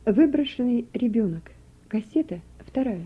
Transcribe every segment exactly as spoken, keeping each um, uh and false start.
Выброшенный ребенок. Кассета вторая.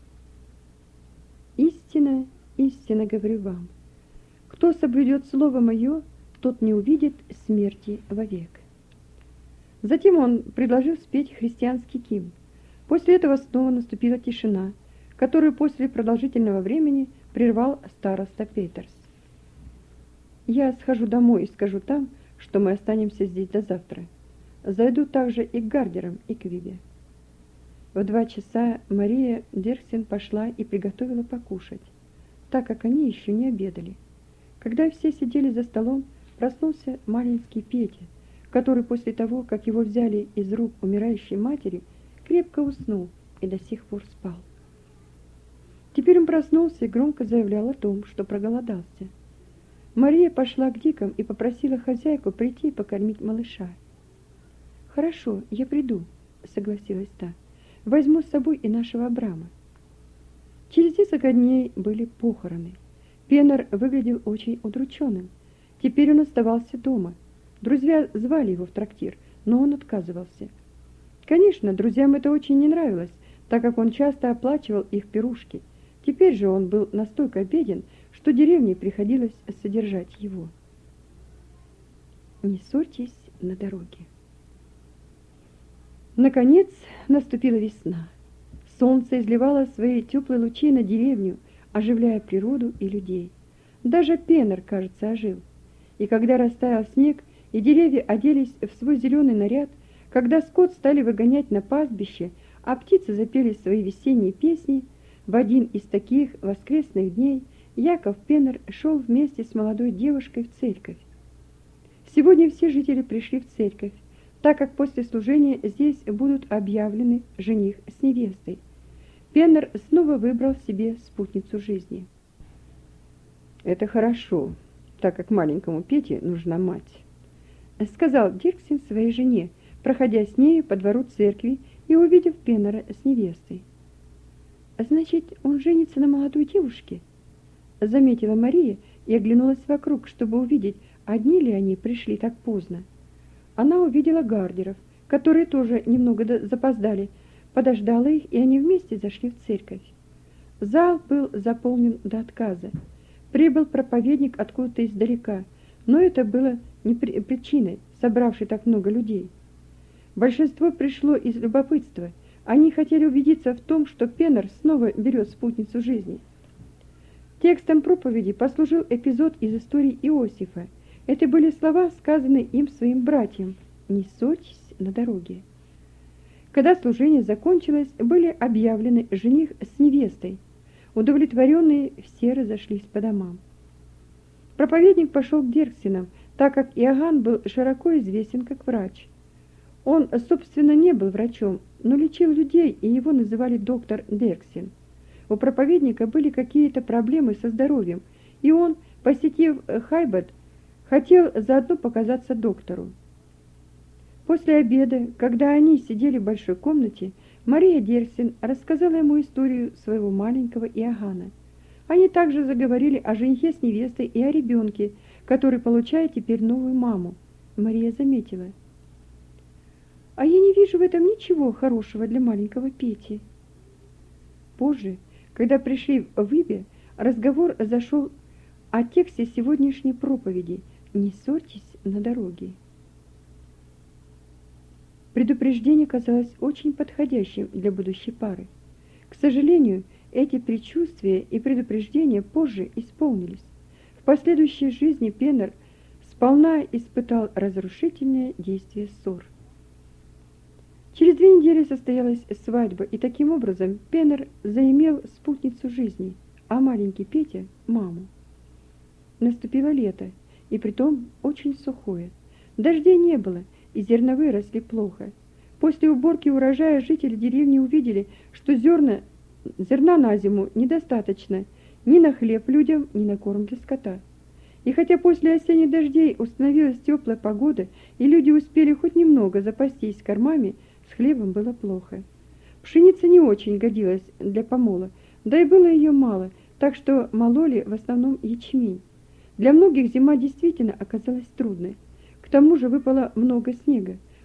Истина, истинно говорю вам, кто соблюдет слово мое, тот не увидит смерти вовек. Затем он предложил спеть христианский гимн. После этого снова наступила тишина, которую после продолжительного времени прервал староста Петерс. Я схожу домой и скажу там, что мы останемся здесь до завтра. Зайду также и к Гардерам, и к Вибе. В два часа Мария Дерксен пошла и приготовила покушать, так как они еще не обедали. Когда все сидели за столом, проснулся маленький Петя, который после того, как его взяли из рук умирающей матери, крепко уснул и до сих пор спал. Теперь он проснулся и громко заявлял о том, что проголодался. Мария пошла к Дикам и попросила хозяйку прийти и покормить малыша. «Хорошо, я приду», — согласилась та. «Возьму с собой и нашего Абрама». Через несколько дней были похороны. Пеннер выглядел очень удрученным. Теперь он оставался дома. Друзья звали его в трактир, но он отказывался. Конечно, друзьям это очень не нравилось, так как он часто оплачивал их пирушки. Теперь же он был настолько беден, что деревне приходилось содержать его. Не ссорьтесь на дороге. Наконец наступила весна. Солнце изливало свои теплые лучи на деревню, оживляя природу и людей. Даже Пеннер, кажется, ожил. И когда растаял снег, и деревья оделись в свой зеленый наряд, когда скот стали выгонять на пастбище, а птицы запели свои весенние песни, в один из таких воскресных дней Яков Пеннер шел вместе с молодой девушкой в церковь. Сегодня все жители пришли в церковь, так как после служения здесь будут объявлены жених с невестой. Пеннер снова выбрал себе спутницу жизни. «Это хорошо, так как маленькому Пете нужна мать», — сказал Дирксен своей жене, проходя с нею по двору церкви и увидев Пеннера с невестой. «Значит, он женится на молодой девушке?» — заметила Мария и оглянулась вокруг, чтобы увидеть, одни ли они пришли так поздно. Она увидела Гардеров, которые тоже немного запоздали, подождала их, и они вместе зашли в церковь. Зал был заполнен до отказа. Прибыл проповедник откуда-то издалека, но это было не причиной, собравшей так много людей. Большинство пришло из любопытства. Они хотели убедиться в том, что Пеннер снова берет спутницу жизни. Текстом проповеди послужил эпизод из истории Иосифа. Это были слова, сказанные им своим братьям: «Не ссорьтесь на дороге». Когда служение закончилось, были объявлены жених с невестой. Удовлетворенные все разошлись по домам. Проповедник пошел к Дирксенам, так как Иоганн был широко известен как врач. Он, собственно, не был врачом, но лечил людей, и его называли доктор Дирксен. У проповедника были какие-то проблемы со здоровьем, и он, посетив Хайбет, хотел заодно показаться доктору. После обеда, когда они сидели в большой комнате, Мария Дирксен рассказала ему историю своего маленького Иоганна. Они также заговорили о женихе с невестой и о ребенке, который получает теперь новую маму. Мария заметила: «А я не вижу в этом ничего хорошего для маленького Пети». Позже, когда пришли в Вибе, разговор зашел о тексте сегодняшней проповеди «Не ссорьтесь на дороге». Предупреждение казалось очень подходящим для будущей пары. К сожалению, эти предчувствия и предупреждения позже исполнились. В последующей жизни Пеннер сполна испытал разрушительное действие ссор. Через две недели состоялась свадьба, и таким образом Пеннер заимел спутницу жизни, а маленький Петя – маму. Наступило лето, и притом очень сухое. Дождей не было, и зерновые росли плохо. После уборки урожая жители деревни увидели, что зерна, зерна на зиму недостаточно ни на хлеб людям, ни на корм для скота. И хотя после осенних дождей установилась теплая погода, и люди успели хоть немного запастись кормами, с хлебом было плохо. Пшеница не очень годилась для помола, да и было ее мало, так что мололи в основном ячмень. Для многих зима действительно оказалась трудной. К тому же выпало много снега.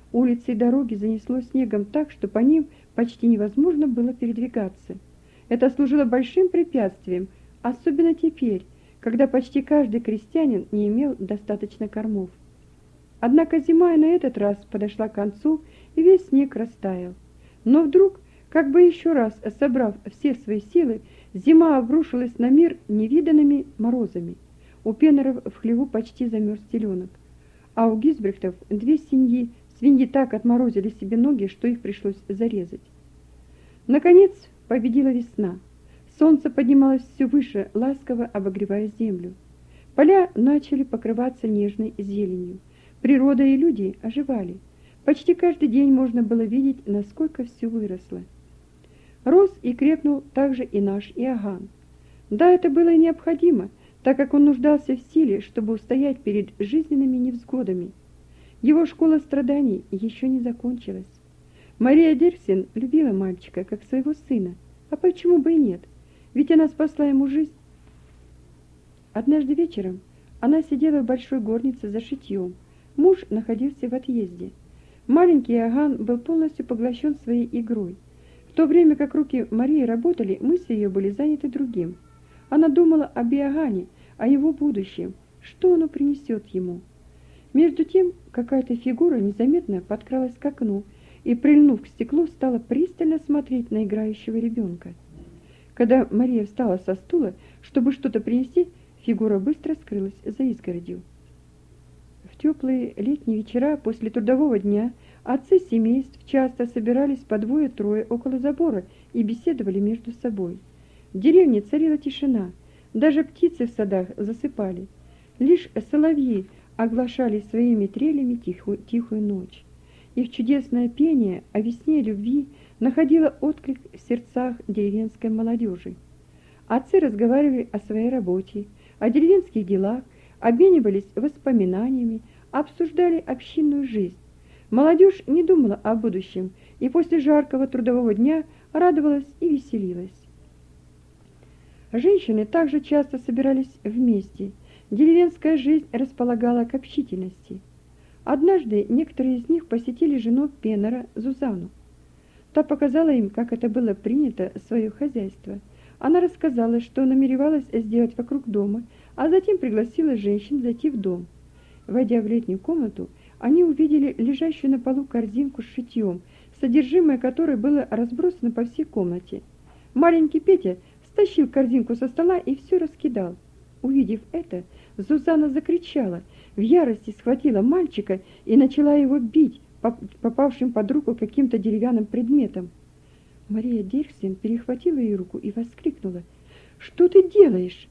Улицы и дороги занесло снегом так, что по ним почти невозможно было передвигаться. Это служило большим препятствием, особенно теперь, когда почти каждый крестьянин не имел достаточно кормов. Однако зима и на этот раз подошла к концу, и весь снег растаял. Но вдруг, как бы еще раз собрав все свои силы, зима обрушилась на мир невиданными морозами. У Пеннеров в хлеву почти замерз теленок, а у Гизбрехтов две свиньи, свиньи так отморозили себе ноги, что их пришлось зарезать. Наконец победила весна. Солнце поднималось все выше, ласково обогревая землю. Поля начали покрываться нежной зеленью. Природа и люди оживали. Почти каждый день можно было видеть, насколько все выросло. Рос и крепнул также и наш Иоганн. Да, это было и необходимо, так как он нуждался в силе, чтобы устоять перед жизненными невзгодами. Его школа страданий еще не закончилась. Мария Дирксен любила мальчика, как своего сына. А почему бы и нет? Ведь она спасла ему жизнь. Однажды вечером она сидела в большой горнице за шитьем. Муж находился в отъезде. Маленький Иоганн был полностью поглощен своей игрой. В то время как руки Марии работали, мысли ее были заняты другим. Она думала об Иоганне, о его будущем, что оно принесет ему. Между тем, какая-то фигура незаметно подкралась к окну и, прильнув к стеклу, стала пристально смотреть на играющего ребенка. Когда Мария встала со стула, чтобы что-то принести, фигура быстро скрылась за изгородью. В теплые летние вечера после трудового дня отцы семейств часто собирались по двое-трое около забора и беседовали между собой. В деревне царила тишина, даже птицы в садах засыпали. Лишь соловьи оглашали своими трелями тихую, тихую ночь. Их чудесное пение о весне любви находило отклик в сердцах деревенской молодежи. Отцы разговаривали о своей работе, о деревенских делах, обменивались воспоминаниями, обсуждали общинную жизнь. Молодежь не думала о будущем и после жаркого трудового дня радовалась и веселилась. Женщины также часто собирались вместе. Деревенская жизнь располагала к общительности. Однажды некоторые из них посетили жену Пеннера Зузану. Та показала им, как это было принято, свое хозяйство. Она рассказала, что намеревалась сделать вокруг дома, а затем пригласила женщин зайти в дом. Войдя в летнюю комнату, они увидели лежащую на полу корзинку с шитьем, содержимое которой было разбросано по всей комнате. Маленький Петя стащил корзинку со стола и все раскидал. Увидев это, Зузана закричала, в ярости схватила мальчика и начала его бить попавшим под руку каким-то деревянным предметом. Мария Дирксен перехватила ее руку и воскликнула: «Что ты делаешь?»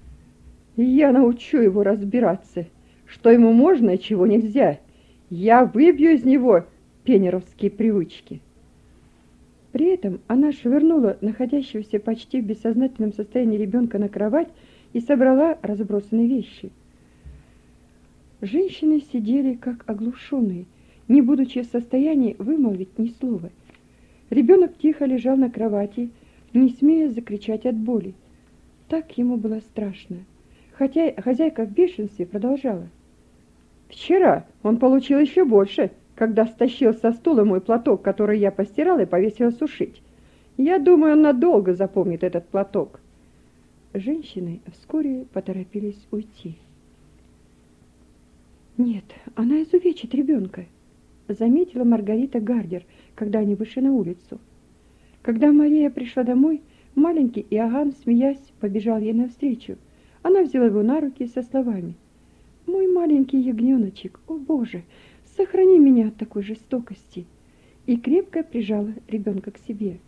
«Я научу его разбираться, что ему можно, а чего нельзя. Я выбью из него пеннеровские привычки». При этом она швырнула находящегося почти в бессознательном состоянии ребенка на кровать и собрала разбросанные вещи. Женщины сидели как оглушенные, не будучи в состоянии вымолвить ни слова. Ребенок тихо лежал на кровати, не смея закричать от боли. Так ему было страшно. Хотя хозяйка в бешенстве продолжала: «Вчера он получил еще больше, когда стащил со стула мой платок, который я постирала и повесила сушить. Я думаю, он надолго запомнит этот платок». Женщины вскоре поторопились уйти. «Нет, она изувечит ребенка», — заметила Маргарита Гардер, когда они вышли на улицу. Когда Мария пришла домой, маленький Иоганн, смеясь, побежал ей навстречу. Она взяла его на руки со словами: «Мой маленький ягненочек, о Боже, сохрани меня от такой жестокости!» и крепко прижала ребенка к себе.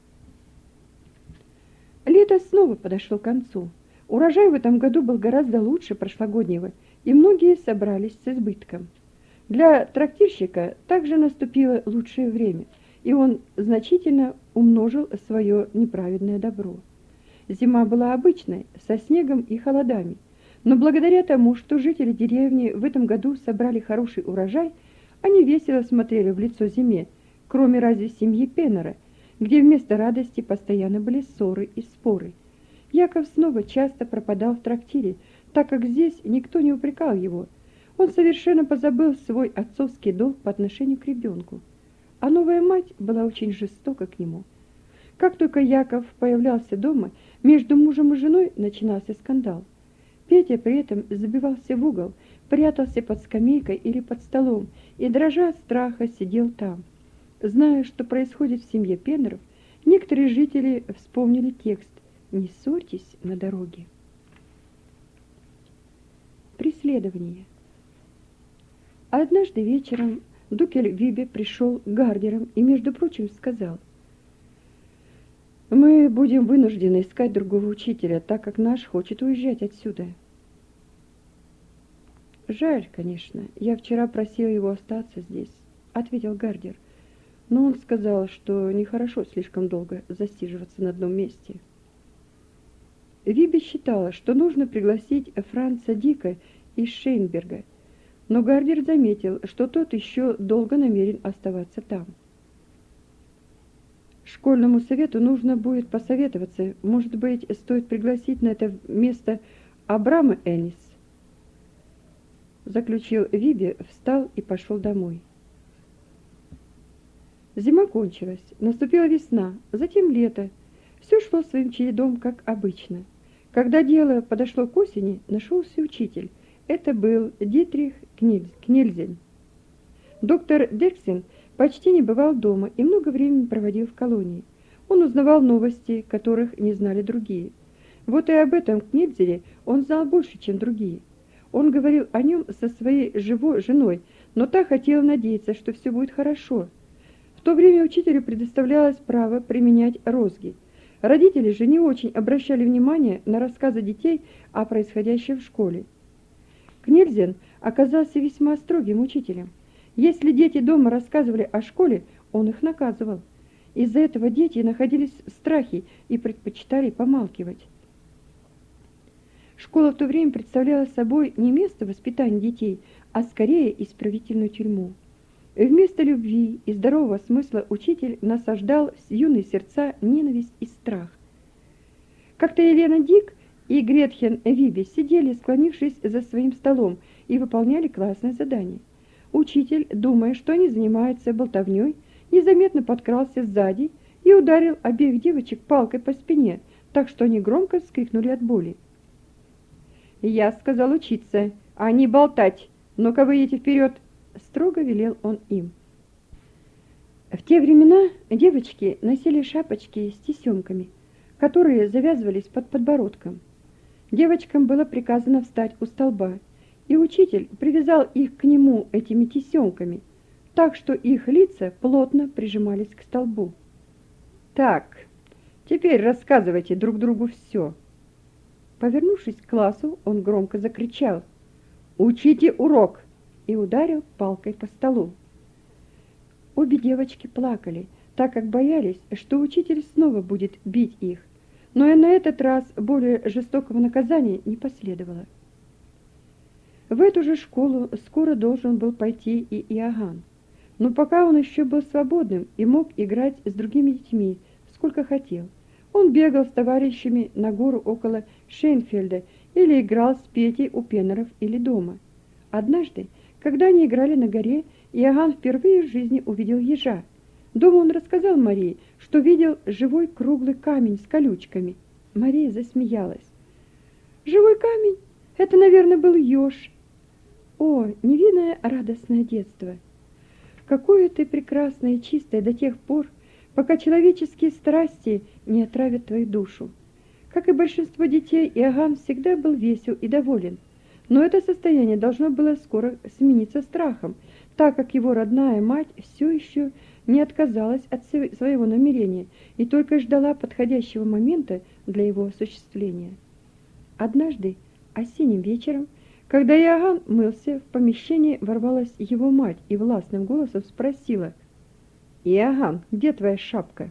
Лето снова подошло к концу. Урожай в этом году был гораздо лучше прошлогоднего, и многие собрались с избытком. Для трактирщика также наступило лучшее время, и он значительно умножил свое неправедное добро. Зима была обычной, со снегом и холодами, но благодаря тому, что жители деревни в этом году собрали хороший урожай, они весело смотрели в лицо зиме, кроме разве семьи Пеннера, где вместо радости постоянно были ссоры и споры. Яков снова часто пропадал в трактире, так как здесь никто не упрекал его. Он совершенно позабыл свой отцовский долг по отношению к ребенку, а новая мать была очень жестока к нему. Как только Яков появлялся дома, между мужем и женой начинался скандал. Петя при этом забивался в угол, прятался под скамейкой или под столом и, дрожа от страха, сидел там. Зная, что происходит в семье Пеннеров, некоторые жители вспомнили текст «Не ссорьтесь на дороге». Преследование. Однажды вечером Дукель Вибе пришел к Гардерам и, между прочим, сказал: «Мы будем вынуждены искать другого учителя, так как наш хочет уезжать отсюда». «Жаль, конечно, я вчера просил его остаться здесь», — ответил Гардер, «но он сказал, что нехорошо слишком долго засиживаться на одном месте». Вибе считала, что нужно пригласить Франца Дика из Шейнберга, но Гардер заметил, что тот еще долго намерен оставаться там. Школьному совету нужно будет посоветоваться, может быть, стоит пригласить на это место Абрама Энис. Заключил Вибе, встал и пошел домой. Зима кончилась, наступила весна, затем лето. Все шло своим чередом, как обычно. Когда дело подошло к осени, нашелся учитель. Это был Дитрих Кнельзен. Доктор Дексин почти не бывал дома и много времени проводил в колонии. Он узнавал новости, которых не знали другие. Вот и об этом Кнельзене он знал больше, чем другие. Он говорил о нем со своей живой женой, но та хотела надеяться, что все будет хорошо. В то время учителю предоставлялось право применять розги. Родители же не очень обращали внимание на рассказы детей о происходящем в школе. Кнельзен оказался весьма строгим учителем. Если дети дома рассказывали о школе, он их наказывал. Из-за этого дети находились в страхе и предпочитали помалкивать. Школа в то время представляла собой не место воспитания детей, а скорее исправительную тюрьму. Вместо любви и здорового смысла учитель насаждал в юные сердца ненависть и страх. Как-то Елена Дик и Гретхен Вибе сидели, склонившись за своим столом, и выполняли классное задание. Учитель, думая, что они занимаются болтовней, незаметно подкрался сзади и ударил обеих девочек палкой по спине, так что они громко вскрикнули от боли. «Я сказал учиться, а не болтать. Ну-ка выйдите вперед!» — строго велел он им. В те времена девочки носили шапочки с тесемками, которые завязывались под подбородком. Девочкам было приказано встать у столба, и учитель привязал их к нему этими тесемками, так что их лица плотно прижимались к столбу. «Так, теперь рассказывайте друг другу все». Повернувшись к классу, он громко закричал: «Учите урок!» и ударил палкой по столу. Обе девочки плакали, так как боялись, что учитель снова будет бить их, но и на этот раз более жестокого наказания не последовало. В эту же школу скоро должен был пойти и Иоганн, но пока он еще был свободным и мог играть с другими детьми, сколько хотел. Он бегал с товарищами на гору около Шейнфельда или играл с Петей у Пеннеров или дома. Однажды, когда они играли на горе, Иоганн впервые в жизни увидел ежа. Дома он рассказал Марии, что видел живой круглый камень с колючками. Мария засмеялась. «Живой камень? Это, наверное, был еж». О, невинное радостное детство! Какое ты прекрасное и чистое до тех пор, пока человеческие страсти не отравят твою душу. Как и большинство детей, Иоганн всегда был весел и доволен, но это состояние должно было скоро смениться страхом, так как его родная мать все еще не отказалась от своего намерения и только ждала подходящего момента для его осуществления. Однажды, осенним вечером, когда Иоганн мылся, в помещение ворвалась его мать и властным голосом спросила: «Иоганн, где твоя шапка?»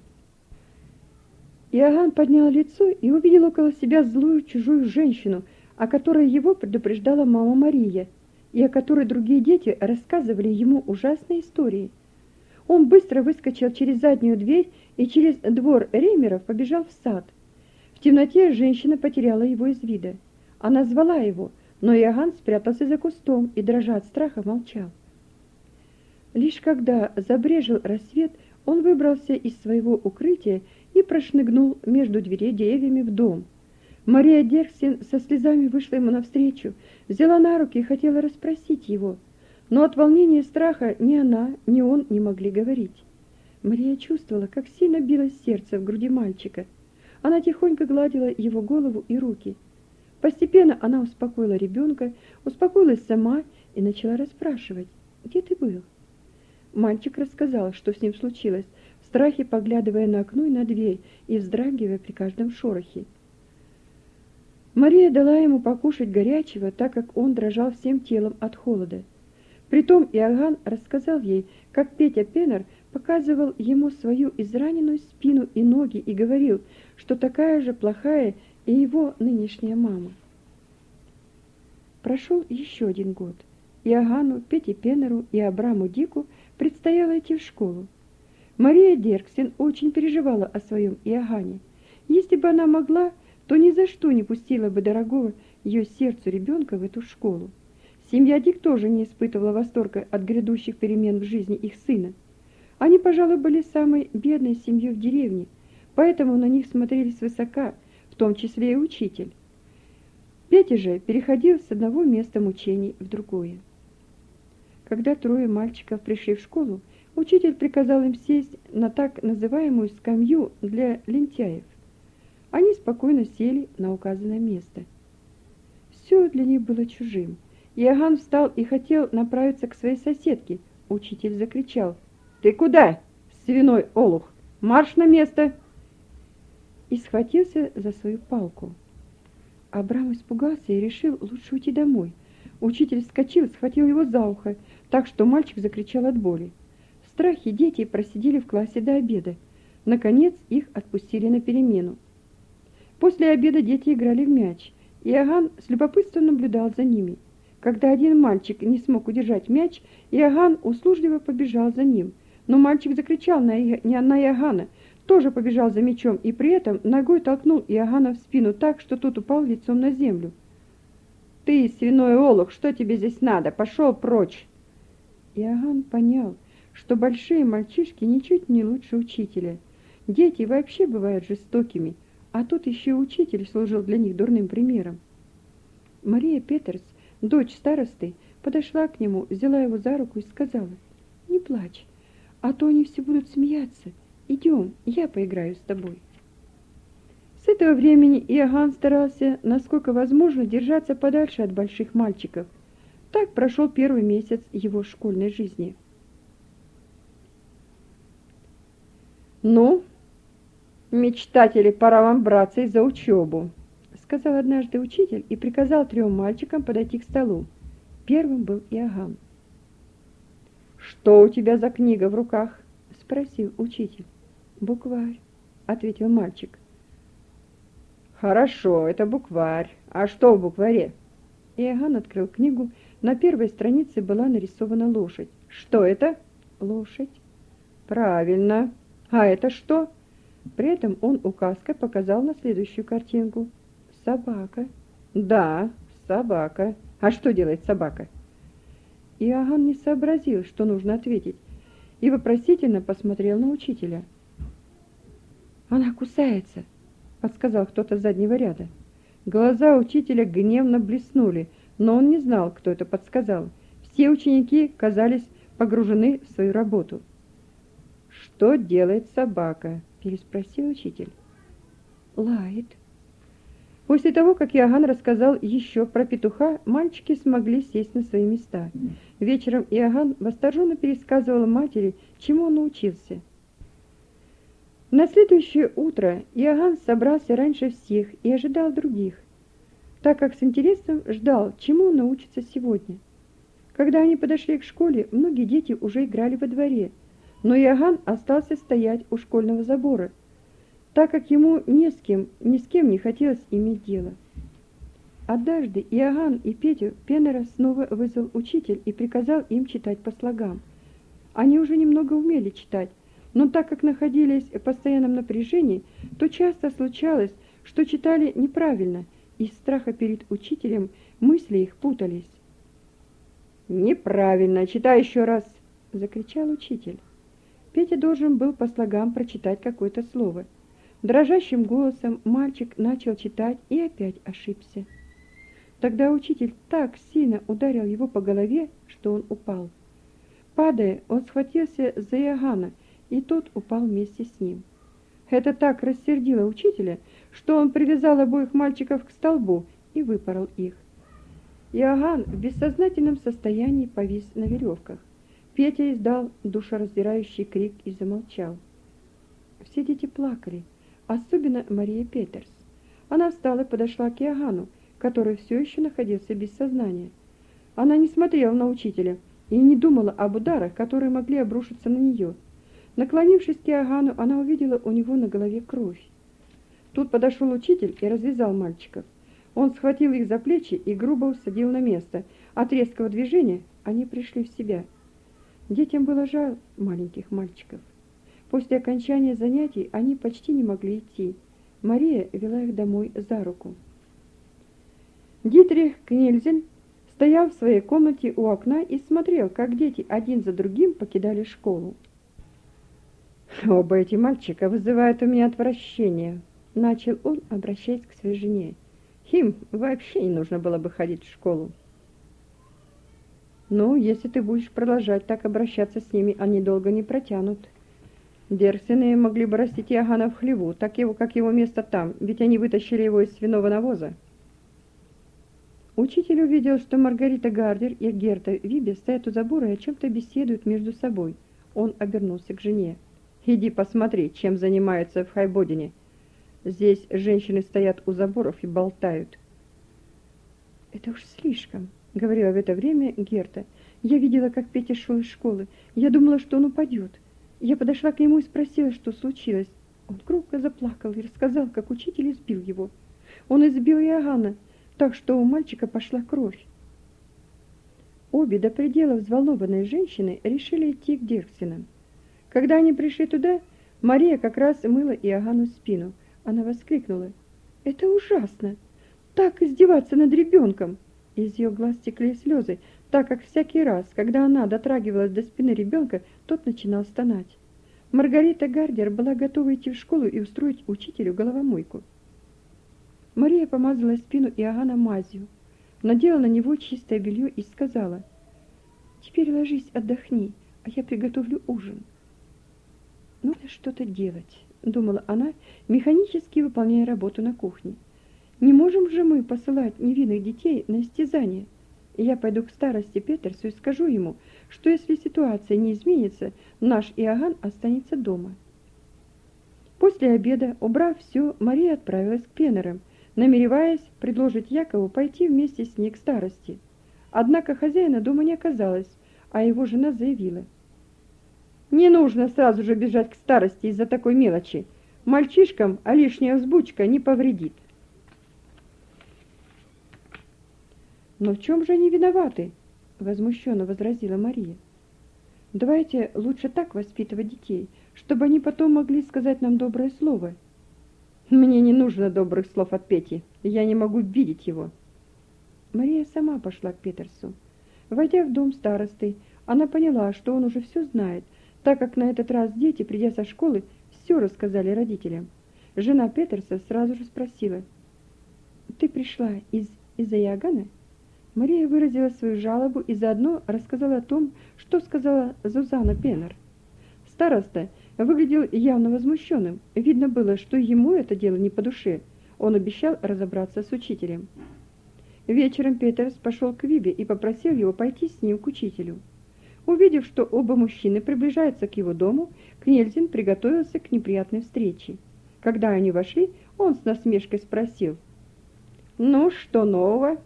Иоганн поднял лицо и увидел около себя злую чужую женщину, о которой его предупреждала мама Мария, и о которой другие дети рассказывали ему ужасные истории. Он быстро выскочил через заднюю дверь и через двор Реймеров побежал в сад. В темноте женщина потеряла его из вида. Она звала его, но Иоганн спрятался за кустом и, дрожа от страха, молчал. Лишь когда забрежил рассвет, он выбрался из своего укрытия и прошмыгнул между дверей деревьями в дом. Мария Дерксен со слезами вышла ему навстречу, взяла на руки и хотела расспросить его, но от волнения и страха ни она, ни он не могли говорить. Мария чувствовала, как сильно билось сердце в груди мальчика. Она тихонько гладила его голову и руки. Постепенно она успокоила ребенка, успокоилась сама и начала расспрашивать: «Где ты был?» Мальчик рассказал, что с ним случилось, в страхе поглядывая на окно и на дверь и вздрагивая при каждом шорохе. Мария дала ему покушать горячего, так как он дрожал всем телом от холода. Притом Иоганн рассказал ей, как Петя Пенер показывал ему свою израненную спину и ноги и говорил, что такая же плохая и его нынешняя мама. Прошел еще один год. Иоганну, Пете Пенеру и Абраму Дику предстояло идти в школу. Мария Дерксен очень переживала о своем Иоганне. Если бы она могла, то ни за что не пустила бы дорогого ее сердцу ребенка в эту школу. Семья Дик тоже не испытывала восторга от грядущих перемен в жизни их сына. Они, пожалуй, были самой бедной семьей в деревне, поэтому на них смотрели свысока, в том числе и учитель. Петя же переходил с одного места мучений в другое. Когда трое мальчиков пришли в школу, учитель приказал им сесть на так называемую скамью для лентяев. Они спокойно сели на указанное место. Все для них было чужим. Иоганн встал и хотел направиться к своей соседке. Учитель закричал: «Ты куда, свиной олух? Марш на место!» И схватился за свою палку. Абрам испугался и решил лучше уйти домой. Учитель вскочил, схватил его за ухо, так что мальчик закричал от боли. В страхе дети просидели в классе до обеда. Наконец их отпустили на перемену. После обеда дети играли в мяч. Иоганн с любопытством наблюдал за ними. Когда один мальчик не смог удержать мяч, Иоганн услужливо побежал за ним. Но мальчик закричал на, И... на Иоганна, тоже побежал за мячом и при этом ногой толкнул Иоганна в спину так, что тот упал лицом на землю. «Ты, свиной олух, что тебе здесь надо? Пошел прочь!» Иоганн понял, что большие мальчишки ничуть не лучше учителя. Дети вообще бывают жестокими, а тут еще и учитель служил для них дурным примером. Мария Петерс, дочь старосты, подошла к нему, взяла его за руку и сказала: «Не плачь, а то они все будут смеяться. Идем, я поиграю с тобой». С этого времени Иоганн старался, насколько возможно, держаться подальше от больших мальчиков. Так прошел первый месяц его школьной жизни. «Ну, мечтатели, пора вам браться и за учебу», — сказал однажды учитель и приказал трем мальчикам подойти к столу. Первым был Иоганн. «Что у тебя за книга в руках?» — спросил учитель. «Букварь», — ответил мальчик. «Хорошо, это букварь. А что в букваре?» Иоганн открыл книгу. На первой странице была нарисована лошадь. «Что это?» «Лошадь». «Правильно. А это что?» При этом он указкой показал на следующую картинку. «Собака». «Да, собака. А что делает собака?» Иоганн не сообразил, что нужно ответить, и вопросительно посмотрел на учителя. «Она кусается», — подсказал кто-то с заднего ряда. Глаза учителя гневно блеснули, но он не знал, кто это подсказал. Все ученики казались погружены в свою работу. «Что делает собака?» — переспросил учитель. «Лает». После того, как Иоганн рассказал еще про петуха, мальчики смогли сесть на свои места. Вечером Иоганн восторженно пересказывал матери, чему он научился. На следующее утро Иоганн собрался раньше всех и ожидал других, так как с интересом ждал, чему он научится сегодня. Когда они подошли к школе, многие дети уже играли во дворе, но Иоганн остался стоять у школьного забора, так как ему ни с кем, ни с кем не хотелось иметь дело. Однажды Иоганн и Петю Пенера снова вызвал учитель и приказал им читать по слогам. Они уже немного умели читать, но так как находились в постоянном напряжении, то часто случалось, что читали неправильно. Из страха перед учителем мысли их путались. «Неправильно, читай еще раз!» — закричал учитель. Петя должен был по слогам прочитать какое-то слово. Дрожащим голосом мальчик начал читать и опять ошибся. Тогда учитель так сильно ударил его по голове, что он упал. Падая, он схватился за Иоганна, и тот упал вместе с ним. Это так рассердило учителя, что он привязал обоих мальчиков к столбу и выпорол их. Иоганн в бессознательном состоянии повис на веревках. Петя издал душераздирающий крик и замолчал. Все дети плакали, особенно Мария Петерс. Она встала и подошла к Иоганну, который все еще находился без сознания. Она не смотрела на учителя и не думала об ударах, которые могли обрушиться на нее. Наклонившись к Иоганну, она увидела у него на голове кровь. Тут подошел учитель и развязал мальчиков. Он схватил их за плечи и грубо усадил на место. От резкого движения они пришли в себя. Детям было жаль маленьких мальчиков. После окончания занятий они почти не могли идти. Мария вела их домой за руку. Дитрих Кнельзен стоял в своей комнате у окна и смотрел, как дети один за другим покидали школу. «Оба эти мальчика вызывают у меня отвращение», — начал он, обращаясь к своей жене. «Им вообще не нужно было бы ходить в школу». «Ну, если ты будешь продолжать так обращаться с ними, они долго не протянут. Дерсины могли бы растить Иоганна в хлеву, так его, как его место там, ведь они вытащили его из свиного навоза». Учитель увидел, что Маргарита Гардер и Герта Вибе стоят у забора и о чем-то беседуют между собой. Он обернулся к жене. «Иди посмотри, чем занимаются в Хайбодене. Здесь женщины стоят у заборов и болтают». «Это уж слишком», — говорила в это время Герта. «Я видела, как Петя шел из школы. Я думала, что он упадет. Я подошла к нему и спросила, что случилось. Он громко заплакал и рассказал, как учитель избил его. Он избил Иоганна, так что у мальчика пошла кровь». Обе до предела взволнованные женщины решили идти к Дирксенам. Когда они пришли туда, Мария как раз мыла Иоганну спину. Она воскликнула: «Это ужасно! Так издеваться над ребенком!» Из ее глаз текли слезы, так как всякий раз, когда она дотрагивалась до спины ребенка, тот начинал стонать. Маргарита Гардер была готова идти в школу и устроить учителю головомойку. Мария помазала спину Иоганна мазью, надела на него чистое белье и сказала: «Теперь ложись, отдохни, а я приготовлю ужин». «Нужно что-то делать», — думала она, механически выполняя работу на кухне. «Не можем же мы посылать невинных детей на истязание. Я пойду к старости Петерсу и скажу ему, что если ситуация не изменится, наш Иоганн останется дома». После обеда, убрав все, Мария отправилась к Пенерам, намереваясь предложить Якову пойти вместе с ней к старости. Однако хозяина дома не оказалось, а его жена заявила: «Не нужно сразу же бежать к старости из-за такой мелочи. Мальчишкам а лишняя взбучка не повредит». «Но в чем же они виноваты?» — возмущенно возразила Мария. «Давайте лучше так воспитывать детей, чтобы они потом могли сказать нам доброе слово». «Мне не нужно добрых слов от Пети. Я не могу видеть его». Мария сама пошла к Петерсу. Войдя в дом старосты, она поняла, что он уже все знает, так как на этот раз дети, придя со школы, все рассказали родителям. Жена Петерса сразу же спросила: «Ты пришла из, из-за Иоганна?» Мария выразила свою жалобу и заодно рассказала о том, что сказала Зузанна Пенер. Староста выглядел явно возмущенным. Видно было, что ему это дело не по душе. Он обещал разобраться с учителем. Вечером Петерс пошел к Вибе и попросил его пойти с ним к учителю. Увидев, что оба мужчины приближаются к его дому, Кнельзен приготовился к неприятной встрече. Когда они вошли, он с насмешкой спросил: «Ну, что нового?»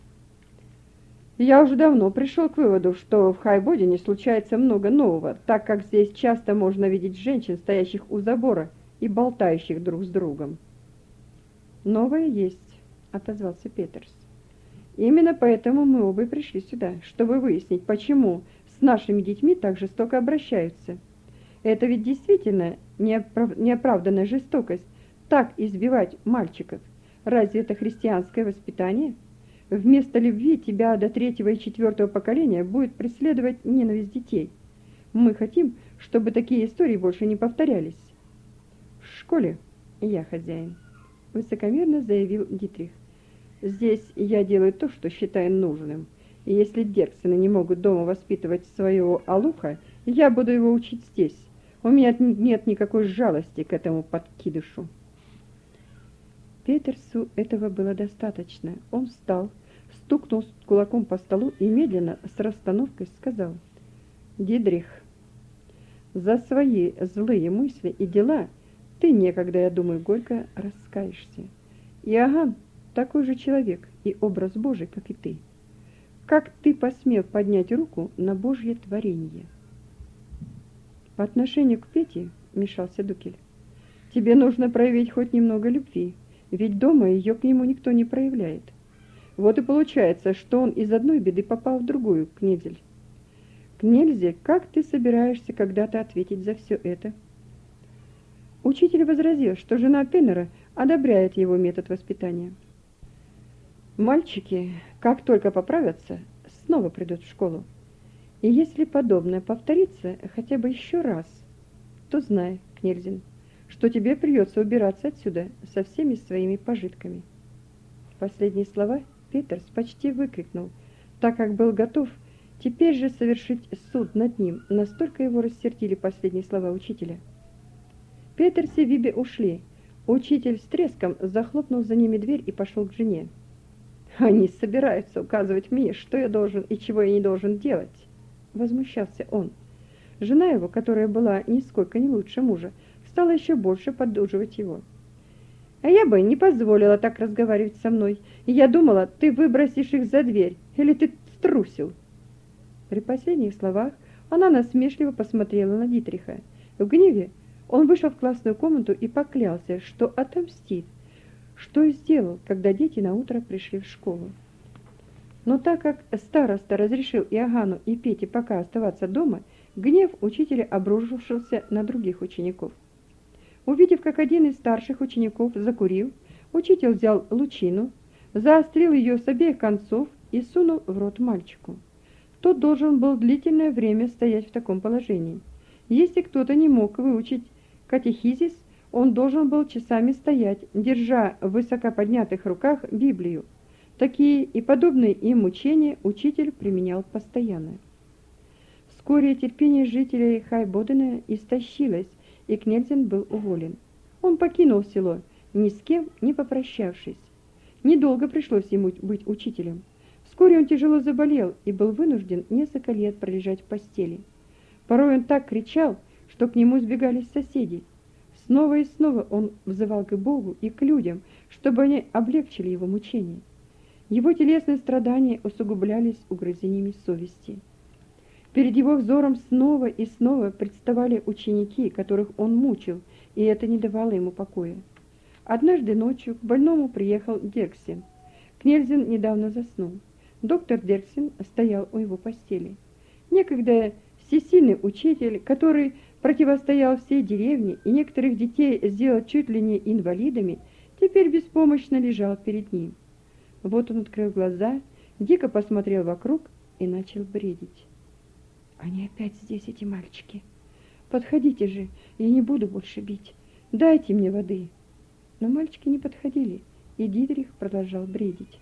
«Я уже давно пришел к выводу, что в Хайбодене случается много нового, так как здесь часто можно видеть женщин, стоящих у забора и болтающих друг с другом». «Новое есть», — отозвался Петерс. «Именно поэтому мы оба и пришли сюда, чтобы выяснить, почему с нашими детьми так жестоко обращаются. Это ведь действительно неоправ... неоправданная жестокость, так избивать мальчиков. Разве это христианское воспитание? Вместо любви тебя до третьего и четвертого поколения будет преследовать ненависть детей. Мы хотим, чтобы такие истории больше не повторялись. В школе я хозяин, высокомерно заявил Дитрих. Здесь я делаю то, что считаю нужным. И если Дерксены не могут дома воспитывать своего олуха, я буду его учить здесь. У меня нет никакой жалости к этому подкидышу. Петерсу этого было достаточно. Он встал, стукнул кулаком по столу и медленно, с расстановкой сказал: «Дидрих, за свои злые мысли и дела ты некогда, я думаю, горько раскаешься. Иоганн такой же человек и образ Божий, как и ты. Как ты посмел поднять руку на Божье творение?» «По отношению к Пете, — вмешался Дукель, — тебе нужно проявить хоть немного любви, ведь дома ее к нему никто не проявляет. Вот и получается, что он из одной беды попал в другую, Кнезель. Кнельзе, как ты собираешься когда-то ответить за все это?» Учитель возразил, что жена Пеннера одобряет его метод воспитания. «Мальчики, как только поправятся, снова придут в школу. И если подобное повторится хотя бы еще раз, то знай, Кнельзин, что тебе придется убираться отсюда со всеми своими пожитками». Последние слова Петерс почти выкрикнул, так как был готов теперь же совершить суд над ним, настолько его рассердили последние слова учителя. Петерс и Вибе ушли. Учитель с треском захлопнул за ними дверь и пошел к жене. «Они собираются указывать мне, что я должен и чего я не должен делать», — возмущался он. Жена его, которая была нисколько не лучше мужа, стала еще больше поддуживать его. «А я бы не позволила так разговаривать со мной. Я думала, ты выбросишь их за дверь, или ты струсил». При последних словах она насмешливо посмотрела на Дитриха. В гневе он вышел в классную комнату и поклялся, что отомстит, что и сделал, когда дети наутро пришли в школу. Но так как староста разрешил Иоганну и Пете пока оставаться дома, гнев учителя обрушился на других учеников. Увидев, как один из старших учеников закурил, учитель взял лучину, заострил ее с обеих концов и сунул в рот мальчику. Тот должен был длительное время стоять в таком положении. Если кто-то не мог выучить катехизис, он должен был часами стоять, держа в высоко поднятых руках Библию. Такие и подобные им мучения учитель применял постоянно. Вскоре терпение жителей Хайбодена истощилось, и Кнельзен был уволен. Он покинул село, ни с кем не попрощавшись. Недолго пришлось ему быть учителем. Вскоре он тяжело заболел и был вынужден несколько лет пролежать в постели. Порой он так кричал, что к нему сбегались соседи. Снова и снова он взывал к Богу и к людям, чтобы они облегчили его мучения. Его телесные страдания усугублялись угрызениями совести. Перед его взором снова и снова представали ученики, которых он мучил, и это не давало ему покоя. Однажды ночью к больному приехал Дерксен. Кнельзен недавно заснул. Доктор Дерксен стоял у его постели. Некогда всесильный учитель, который противостоял всей деревне и некоторых детей сделал чуть ли не инвалидами, теперь беспомощно лежал перед ним. Вот он открыл глаза, дико посмотрел вокруг и начал бредить. «Они опять здесь, эти мальчики. Подходите же, я не буду больше бить. Дайте мне воды». Но мальчики не подходили, и Дитрих продолжал бредить.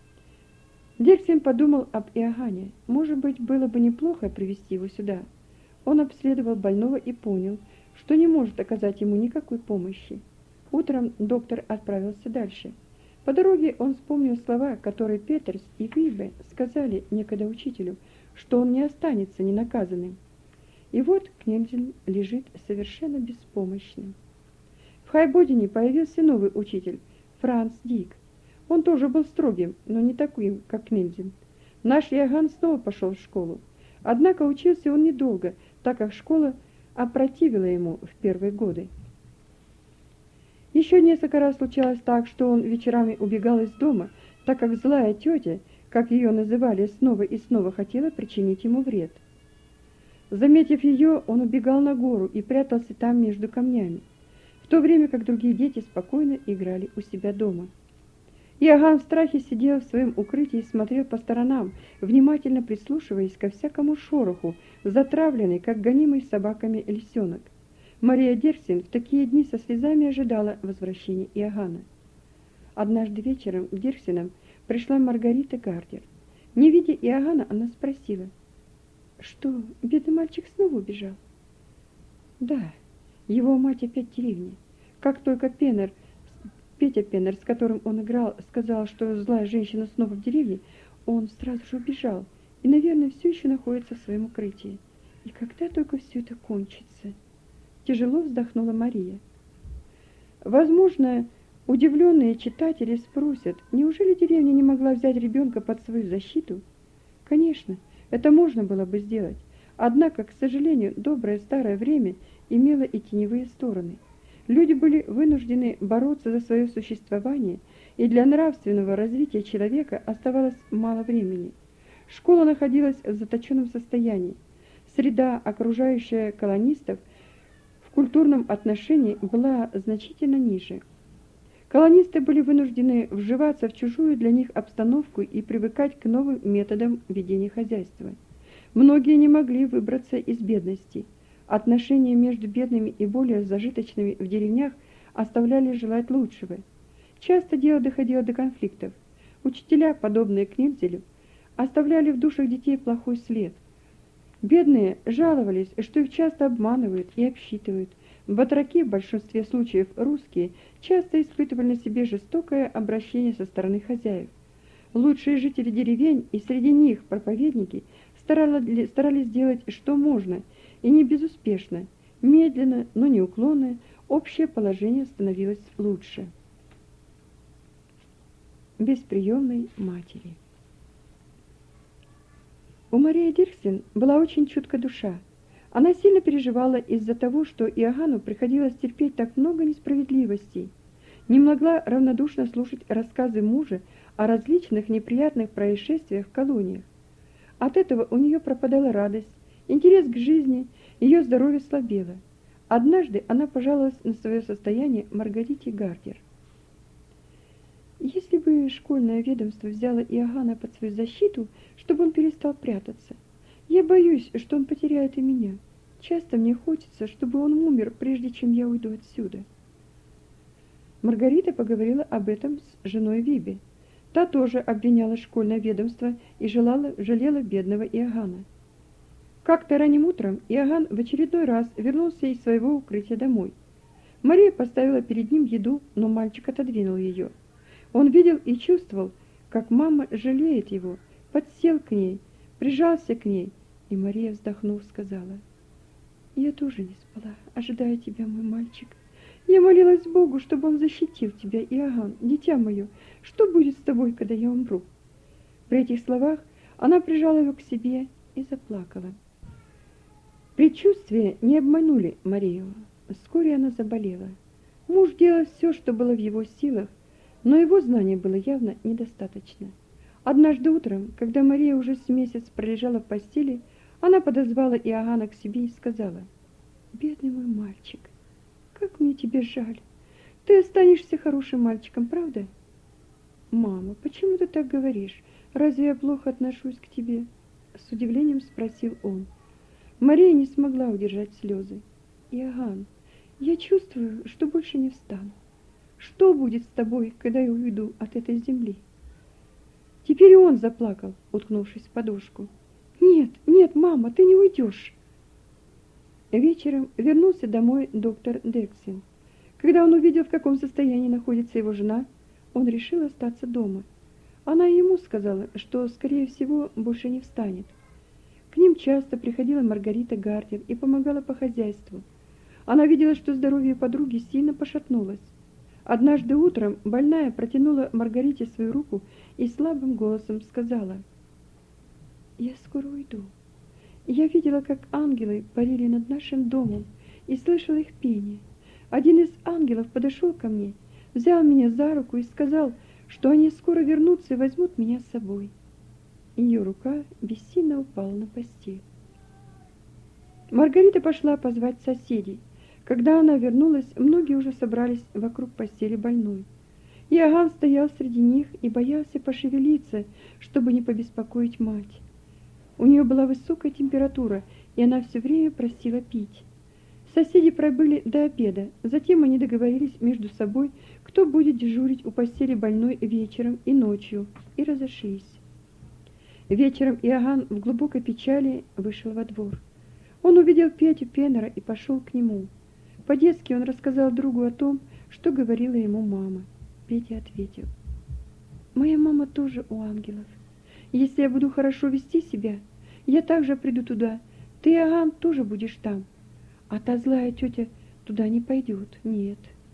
Дерксен подумал об Иоганне. Может быть, было бы неплохо привести его сюда. Он обследовал больного и понял, что не может оказать ему никакой помощи. Утром доктор отправился дальше. По дороге он вспомнил слова, которые Петерс и Вибе сказали некогда учителю, что он не останется ненаказанным. И вот Кнельзен лежит совершенно беспомощным. В Хайбодене появился новый учитель, Франц Дик. Он тоже был строгим, но не таким, как Кнельзен. Наш Иоганн снова пошел в школу. Однако учился он недолго, так как школа опротивила ему в первые годы. Еще несколько раз случалось так, что он вечерами убегал из дома, так как злая тетя, как ее называли, снова и снова хотела причинить ему вред. Заметив ее, он убегал на гору и прятался там между камнями, в то время как другие дети спокойно играли у себя дома. Иоганн в страхе сидел в своем укрытии и смотрел по сторонам, внимательно прислушиваясь ко всякому шороху, затравленный, как гонимый собаками лисенок. Мария Дирксен в такие дни со слезами ожидала возвращения Иоганна. Однажды вечером к Дирксенам пришла Маргарита Гардер. Не видя Иоганна, она спросила: «Что, бедный мальчик снова убежал?» «Да, его мать опять в деревне. Как только Пеннер, Петя Пеннер, с которым он играл, сказал, что злая женщина снова в деревне, он сразу же убежал и, наверное, все еще находится в своем укрытии. И когда только все это кончится?» Тяжело вздохнула Мария. Возможно, удивленные читатели спросят, неужели деревня не могла взять ребенка под свою защиту? Конечно, это можно было бы сделать. Однако, к сожалению, доброе старое время имело и теневые стороны. Люди были вынуждены бороться за свое существование, и для нравственного развития человека оставалось мало времени. Школа находилась в заточенном состоянии. Среда, окружающая колонистов, в культурном отношении была значительно ниже. Колонисты были вынуждены вживаться в чужую для них обстановку и привыкать к новым методам ведения хозяйства. Многие не могли выбраться из бедности. Отношения между бедными и более зажиточными в деревнях оставляли желать лучшего. Часто дело доходило до конфликтов. Учителя, подобные Книльзелю, оставляли в душах детей плохой след. Бедные жаловались, что их часто обманывают и обсчитывают. Батраки, в большинстве случаев русские, часто испытывали на себе жестокое обращение со стороны хозяев. Лучшие жители деревень, и среди них проповедники, старались, старались сделать, что можно, и не безуспешно. Медленно, но неуклонно, общее положение становилось лучше. Без приемной матери. У Марии Дирксен была очень чуткая душа. Она сильно переживала из-за того, что Иоганну приходилось терпеть так много несправедливостей. Не могла равнодушно слушать рассказы мужа о различных неприятных происшествиях в колониях. От этого у нее пропадала радость, интерес к жизни, ее здоровье слабело. Однажды она пожаловалась на свое состояние Маргарите Гардер. «Если бы школьное ведомство взяло Иоганна под свою защиту, чтобы он перестал прятаться, я боюсь, что он потеряет и меня. Часто мне хочется, чтобы он умер, прежде чем я уйду отсюда». Маргарита поговорила об этом с женой Виби. Та тоже обвиняла школьное ведомство и желала, жалела бедного Иоганна. Как-то ранним утром Иоганн в очередной раз вернулся из своего укрытия домой. Мария поставила перед ним еду, но мальчик отодвинул ее. Он видел и чувствовал, как мама жалеет его, подсел к ней, прижался к ней, и Мария, вздохнув, сказала: «Я тоже не спала, ожидая тебя, мой мальчик. Я молилась Богу, чтобы он защитил тебя, Иоганн, дитя мое. Что будет с тобой, когда я умру?» При этих словах она прижала его к себе и заплакала. Предчувствия не обманули Марию. Вскоре она заболела. Муж делал все, что было в его силах, но его знаний было явно недостаточно. Однажды утром, когда Мария уже с месяц пролежала в постели, она подозвала Иоганна к себе и сказала: «Бедный мой мальчик, как мне тебе жаль. Ты останешься хорошим мальчиком, правда?» «Мама, почему ты так говоришь? Разве я плохо отношусь к тебе?» С удивлением спросил он. Мария не смогла удержать слезы. «Иоганн, я чувствую, что больше не встану. Что будет с тобой, когда я уйду от этой земли?» Теперь и он заплакал, уткнувшись в подушку. «Нет, нет, мама, ты не уйдешь!» Вечером вернулся домой доктор Дирксен. Когда он увидел, в каком состоянии находится его жена, он решил остаться дома. Она ему сказала, что, скорее всего, больше не встанет. К ним часто приходила Маргарита Гардер и помогала по хозяйству. Она видела, что здоровье подруги сильно пошатнулось. Однажды утром больная протянула Маргарите свою руку и слабым голосом сказала: «Я скоро уйду. Я видела, как ангелы парили над нашим домом, и слышала их пение. Один из ангелов подошел ко мне, взял меня за руку и сказал, что они скоро вернутся и возьмут меня с собой». Ее рука бессильно упала на постель. Маргарита пошла позвать соседей. Когда она вернулась, многие уже собрались вокруг постели больной. Иоганн стоял среди них и боялся пошевелиться, чтобы не побеспокоить мать. У нее была высокая температура, и она все время просила пить. Соседи пробыли до обеда, затем они договорились между собой, кто будет дежурить у постели больной вечером и ночью, и разошлись. Вечером Иоганн в глубокой печали вышел во двор. Он увидел Петю Пеннера и пошел к нему. По-детски он рассказал другу о том, что говорила ему мама. Петя ответил: «Моя мама тоже у ангелов. Если я буду хорошо вести себя, я также приду туда. Ты, Иоганн, тоже будешь там. А та злая тетя туда не пойдет. Нет».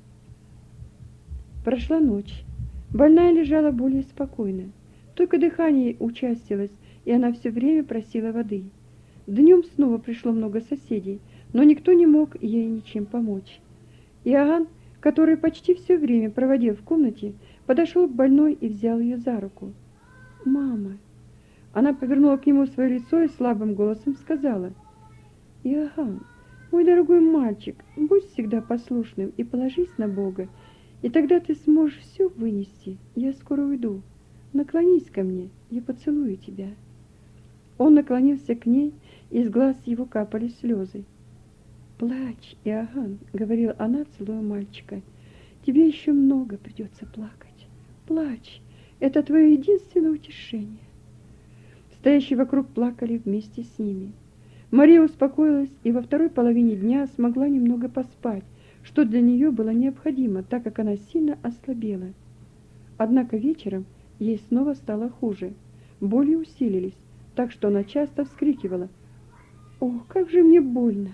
Прошла ночь. Больная лежала более спокойно. Только дыхание участилось, и она все время просила воды. Днем снова пришло много соседей, но никто не мог ей ничем помочь. Иоганн, который почти все время проводил в комнате, подошел к больной и взял ее за руку. «Мама!» Она повернула к нему свое лицо и слабым голосом сказала: «Иоганн, мой дорогой мальчик, будь всегда послушным и положись на Бога, и тогда ты сможешь все вынести. Я скоро уйду. Наклонись ко мне, я поцелую тебя». Он наклонился к ней, и из глаз его капали слезы. «Плачь, Иоганн», — говорила она, целуя мальчика. «Тебе еще много придется плакать. Плачь, это твое единственное утешение». Стоящие вокруг плакали вместе с ними. Мария успокоилась и во второй половине дня смогла немного поспать, что для нее было необходимо, так как она сильно ослабела. Однако вечером ей снова стало хуже. Боли усилились, так что она часто вскрикивала: «Ох, как же мне больно!»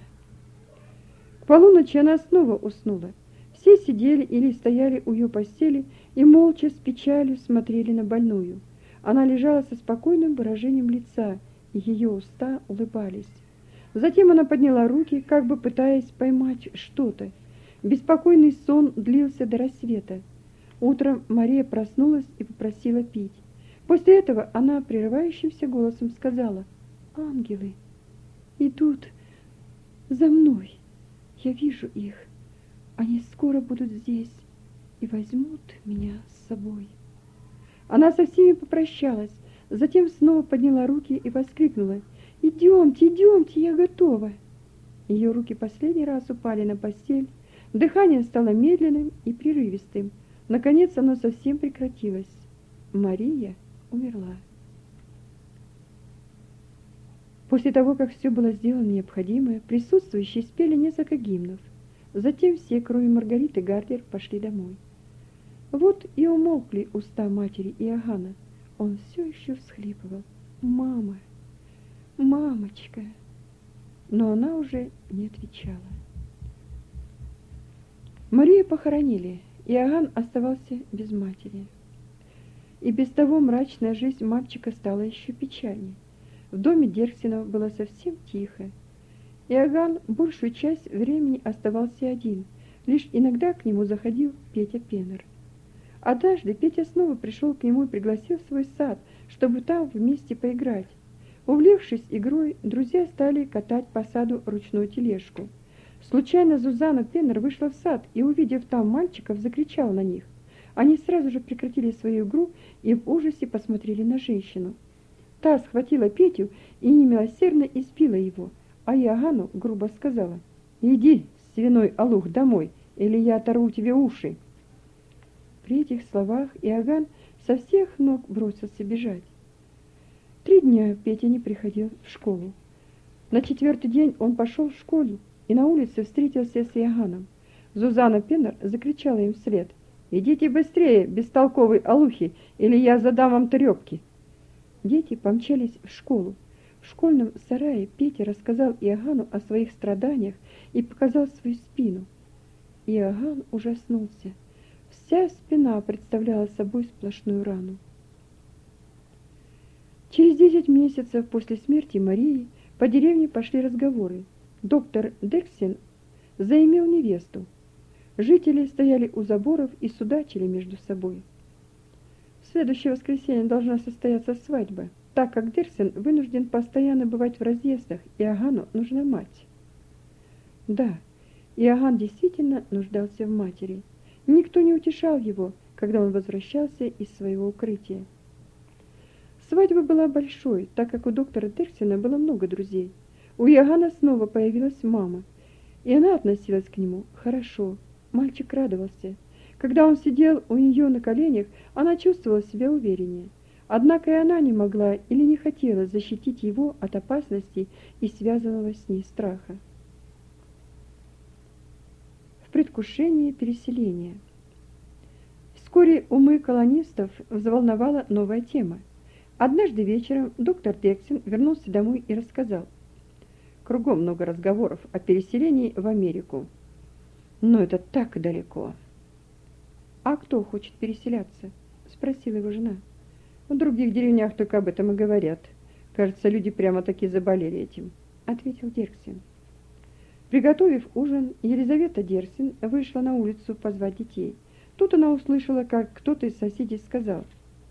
К полуночи она снова уснула. Все сидели или стояли у ее постели и молча с печалью смотрели на больную. Она лежала со спокойным выражением лица, и ее уста улыбались. Затем она подняла руки, как бы пытаясь поймать что-то. Беспокойный сон длился до рассвета. Утром Мария проснулась и попросила пить. После этого она прерывающимся голосом сказала: «Ангелы идут за мной. Я вижу их. Они скоро будут здесь и возьмут меня с собой». Она со всеми попрощалась, затем снова подняла руки и воскликнула: «Идемте, идемте, я готова». Ее руки последний раз упали на постель, дыхание стало медленным и прерывистым. Наконец оно совсем прекратилось. Мария умерла. После того, как все было сделано необходимое, присутствующие спели несколько гимнов. Затем все, кроме Маргариты Гардер, пошли домой. Вот и умолкли уста матери Иоганна. Он все еще всхлипывал: «Мама, мамочка!» Но она уже не отвечала. Марию похоронили. Иоганн оставался без матери. И без того мрачная жизнь мальчика стала еще печальнее. В доме Дерксенов было совсем тихо. Иоганн большую часть времени оставался один, лишь иногда к нему заходил Петя Пеннер. Однажды Петя снова пришел к нему и пригласил в свой сад, чтобы там вместе поиграть. Увлекшись игрой, друзья стали катать по саду ручную тележку. Случайно Зузанна Пеннер вышла в сад и, увидев там мальчиков, закричала на них. Они сразу же прекратили свою игру и в ужасе посмотрели на женщину. Та схватила Петю и немилосердно избила его, а Иоганну грубо сказала: «Иди, свиной олух, домой, или я оторву тебе уши». При этих словах Иоганн со всех ног бросился бежать. Три дня Петя не приходил в школу. На четвертый день он пошел в школу и на улице встретился с Иоганном. Зузанна Пеннер закричала им вслед: «Идите быстрее, бестолковые олухи, или я задам вам трепки». Дети помчались в школу. В школьном сарае Петя рассказал Иоганну о своих страданиях и показал свою спину. Иоганн ужаснулся. Вся спина представляла собой сплошную рану. Через десять месяцев после смерти Марии по деревне пошли разговоры. Доктор Дерксен заимел невесту. Жители стояли у заборов и судачили между собой. В следующее воскресенье должна состояться свадьба, так как Дерксен вынужден постоянно бывать в разъездах, и Иоганну нужна мать. Да, Иоганн действительно нуждался в матери. Никто не утешал его, когда он возвращался из своего укрытия. Свадьба была большой, так как у доктора Дерксена было много друзей. У Иоганна снова появилась мама, и она относилась к нему хорошо. Мальчик радовался. Когда он сидел у нее на коленях, она чувствовала себя увереннее. Однако и она не могла или не хотела защитить его от опасностей и связанного с ней страха. В предвкушении переселения. Вскоре умы колонистов взволновала новая тема. Однажды вечером доктор Дерксен вернулся домой и рассказал: кругом много разговоров о переселении в Америку. Но это так далеко. А кто хочет переселяться? Спросила его жена. В других деревнях только об этом и говорят. Кажется, люди прямо-таки заболели этим, ответил Дерксен. Приготовив ужин, Елизавета Дерксен вышла на улицу позвать детей. Тут она услышала, как кто-то из соседей сказал: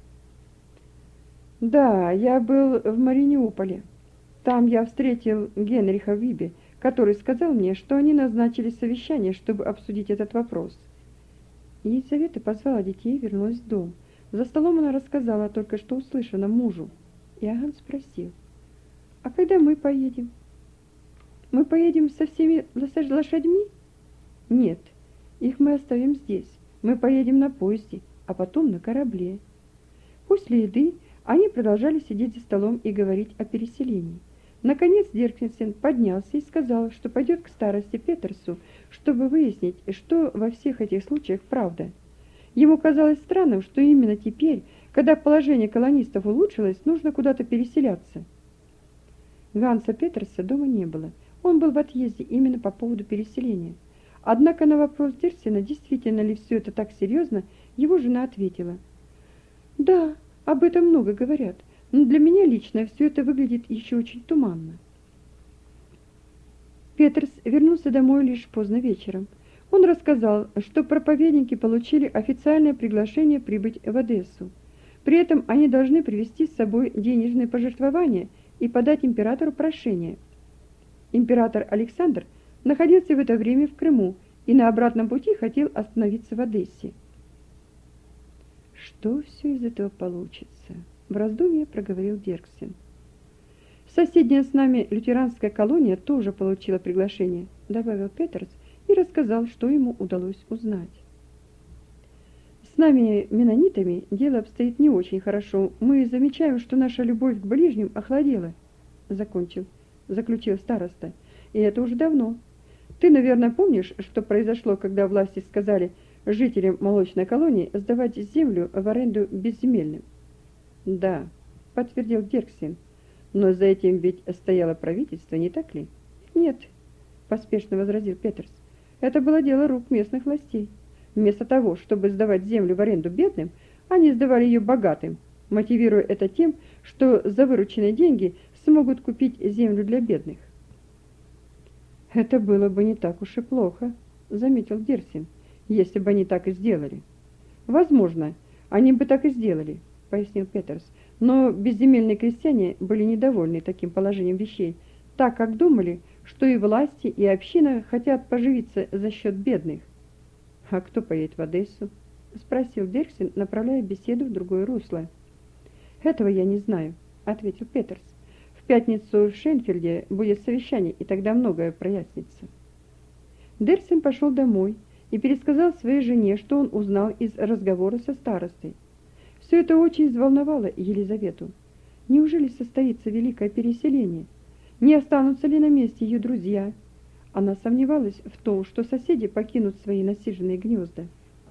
«Да, я был в Мариуполе. Там я встретил Генриха Вибе, который сказал мне, что они назначили совещание, чтобы обсудить этот вопрос». Елизавета позвала детей и вернулась в дом. За столом она рассказала только что услышанном мужу. Иоганн спросил: «А когда мы поедем?» «Мы поедем со всеми лошадьми?» «Нет, их мы оставим здесь. Мы поедем на поезде, а потом на корабле». После еды они продолжали сидеть за столом и говорить о переселении. Наконец Дерксен поднялся и сказал, что пойдет к старосте Петерсу, чтобы выяснить, что во всех этих случаях правда. Ему казалось странным, что именно теперь, когда положение колонистов улучшилось, нужно куда-то переселяться. Ганса Петерса дома не было. Он был в отъезде именно по поводу переселения. Однако на вопрос Дерксена, действительно ли все это так серьезно, его жена ответила: «Да, об этом много говорят, но для меня лично все это выглядит еще очень туманно». Петерс вернулся домой лишь поздно вечером. Он рассказал, что проповедники получили официальное приглашение прибыть в Одессу. При этом они должны привезти с собой денежные пожертвования и подать императору прошение. Император Александр находился в это время в Крыму и на обратном пути хотел остановиться в Одессе. «Что все из этого получится?» — в раздумье проговорил Дерксен. «Соседняя с нами лютеранская колония тоже получила приглашение», — добавил Петерс и рассказал, что ему удалось узнать. «С нами, меннонитами, дело обстоит не очень хорошо. Мы замечаем, что наша любовь к ближним охладела», — закончил, заключил староста. «И это уже давно. Ты, наверное, помнишь, что произошло, когда власти сказали жителям молочной колонии сдавать землю в аренду безземельным?» «Да», — подтвердил Дерксен. «Но за этим ведь стояло правительство, не так ли?» «Нет», — поспешно возразил Петерс. «Это было дело рук местных властей. Вместо того, чтобы сдавать землю в аренду бедным, они сдавали ее богатым, мотивируя это тем, что за вырученные деньги смогут купить землю для бедных». «Это было бы не так уж и плохо», — заметил Дерксен, «если бы они так и сделали». «Возможно, они бы так и сделали», — пояснил Петерс, «но безземельные крестьяне были недовольны таким положением вещей, так как думали, что и власти, и община хотят поживиться за счет бедных». «А кто поедет в Одессу?» — спросил Дерксен, направляя беседу в другое русло. «Этого я не знаю», — ответил Петерс. «В пятницу в Шенфельде будет совещание, и тогда многое прояснится». Дерксен пошел домой и пересказал своей жене, что он узнал из разговора со старостой. Все это очень взволновало Елизавету. Неужели состоится великое переселение? Не останутся ли на месте ее друзья? Она сомневалась в том, что соседи покинут свои насиженные гнезда.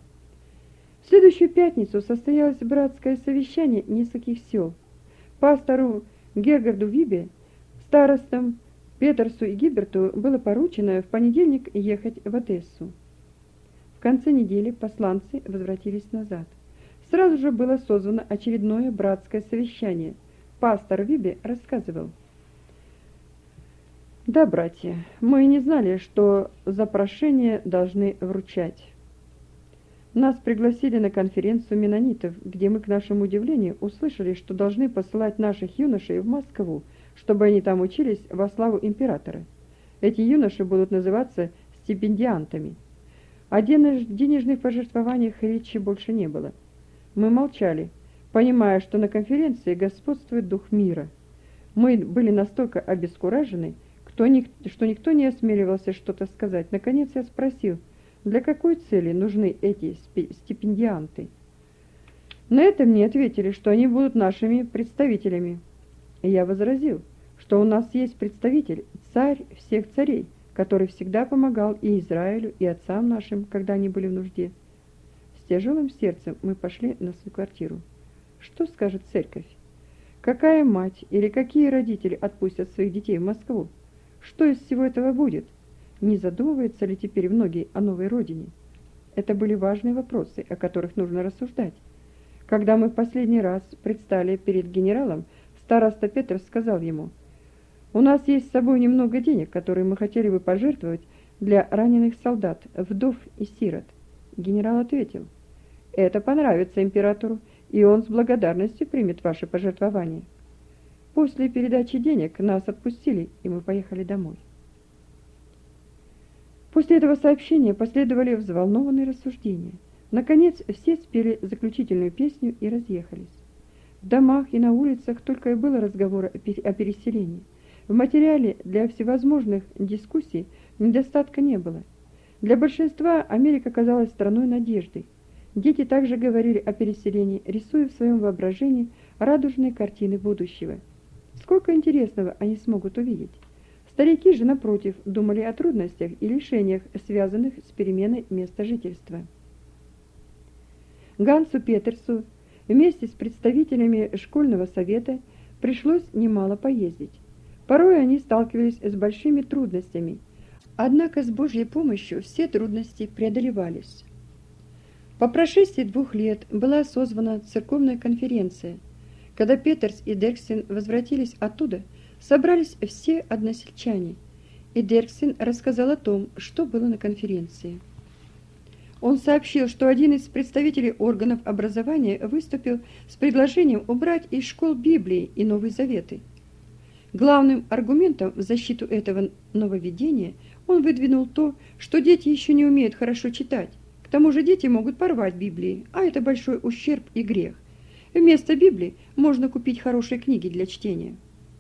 В следующую пятницу состоялось братское совещание нескольких сел. Пастору Гергарду Вибе, старостам Петерсу и Гиберту было поручено в понедельник ехать в Одессу. В конце недели посланцы возвратились назад. Сразу же было созвано очередное братское совещание. Пастор Вибе рассказывал: «Да, братья, мы не знали, что за прошение должны вручать. Нас пригласили на конференцию меннонитов, где мы, к нашему удивлению, услышали, что должны посылать наших юношей в Москву, чтобы они там учились во славу императора. Эти юноши будут называться стипендиантами. О денежных пожертвованиях речи больше не было. Мы молчали, понимая, что на конференции господствует дух мира. Мы были настолько обескуражены, кто ник- что никто не осмеливался что-то сказать. Наконец я спросил, для какой цели нужны эти стипендианты? На это мне ответили, что они будут нашими представителями. И я возразил, что у нас есть представитель, царь всех царей, который всегда помогал и Израилю, и отцам нашим, когда они были в нужде. С тяжелым сердцем мы пошли на свою квартиру. Что скажет церковь? Какая мать или какие родители отпустят своих детей в Москву? Что из всего этого будет? Не задумываются ли теперь многие о новой родине? Это были важные вопросы, о которых нужно рассуждать. Когда мы в последний раз предстали перед генералом, староста Петр сказал ему: «У нас есть с собой немного денег, которые мы хотели бы пожертвовать для раненых солдат, вдов и сирот». Генерал ответил: «Это понравится императору, и он с благодарностью примет ваше пожертвование». После передачи денег нас отпустили, и мы поехали домой. После этого сообщения последовали взволнованные рассуждения. Наконец, все спели заключительную песню и разъехались. В домах и на улицах только и было разговора о переселении. В материале для всевозможных дискуссий недостатка не было. Для большинства Америка казалась страной надежды. Дети также говорили о переселении, рисуя в своем воображении радужные картины будущего. Сколько интересного они смогут увидеть. Старики же, напротив, думали о трудностях и лишениях, связанных с переменой места жительства. Гансу Петерсу вместе с представителями школьного совета пришлось немало поездить. Порой они сталкивались с большими трудностями, однако с Божьей помощью все трудности преодолевались. По прошествии двух лет была созвана церковная конференция. Когда Петерс и Дерксен возвратились оттуда, собрались все односельчане, и Дерксен рассказал о том, что было на конференции. Он сообщил, что один из представителей органов образования выступил с предложением убрать из школ Библии и Новые Заветы. Главным аргументом в защиту этого нововведения он выдвинул то, что дети еще не умеют хорошо читать. К тому же дети могут порвать Библии, а это большой ущерб и грех. Вместо Библии можно купить хорошие книги для чтения.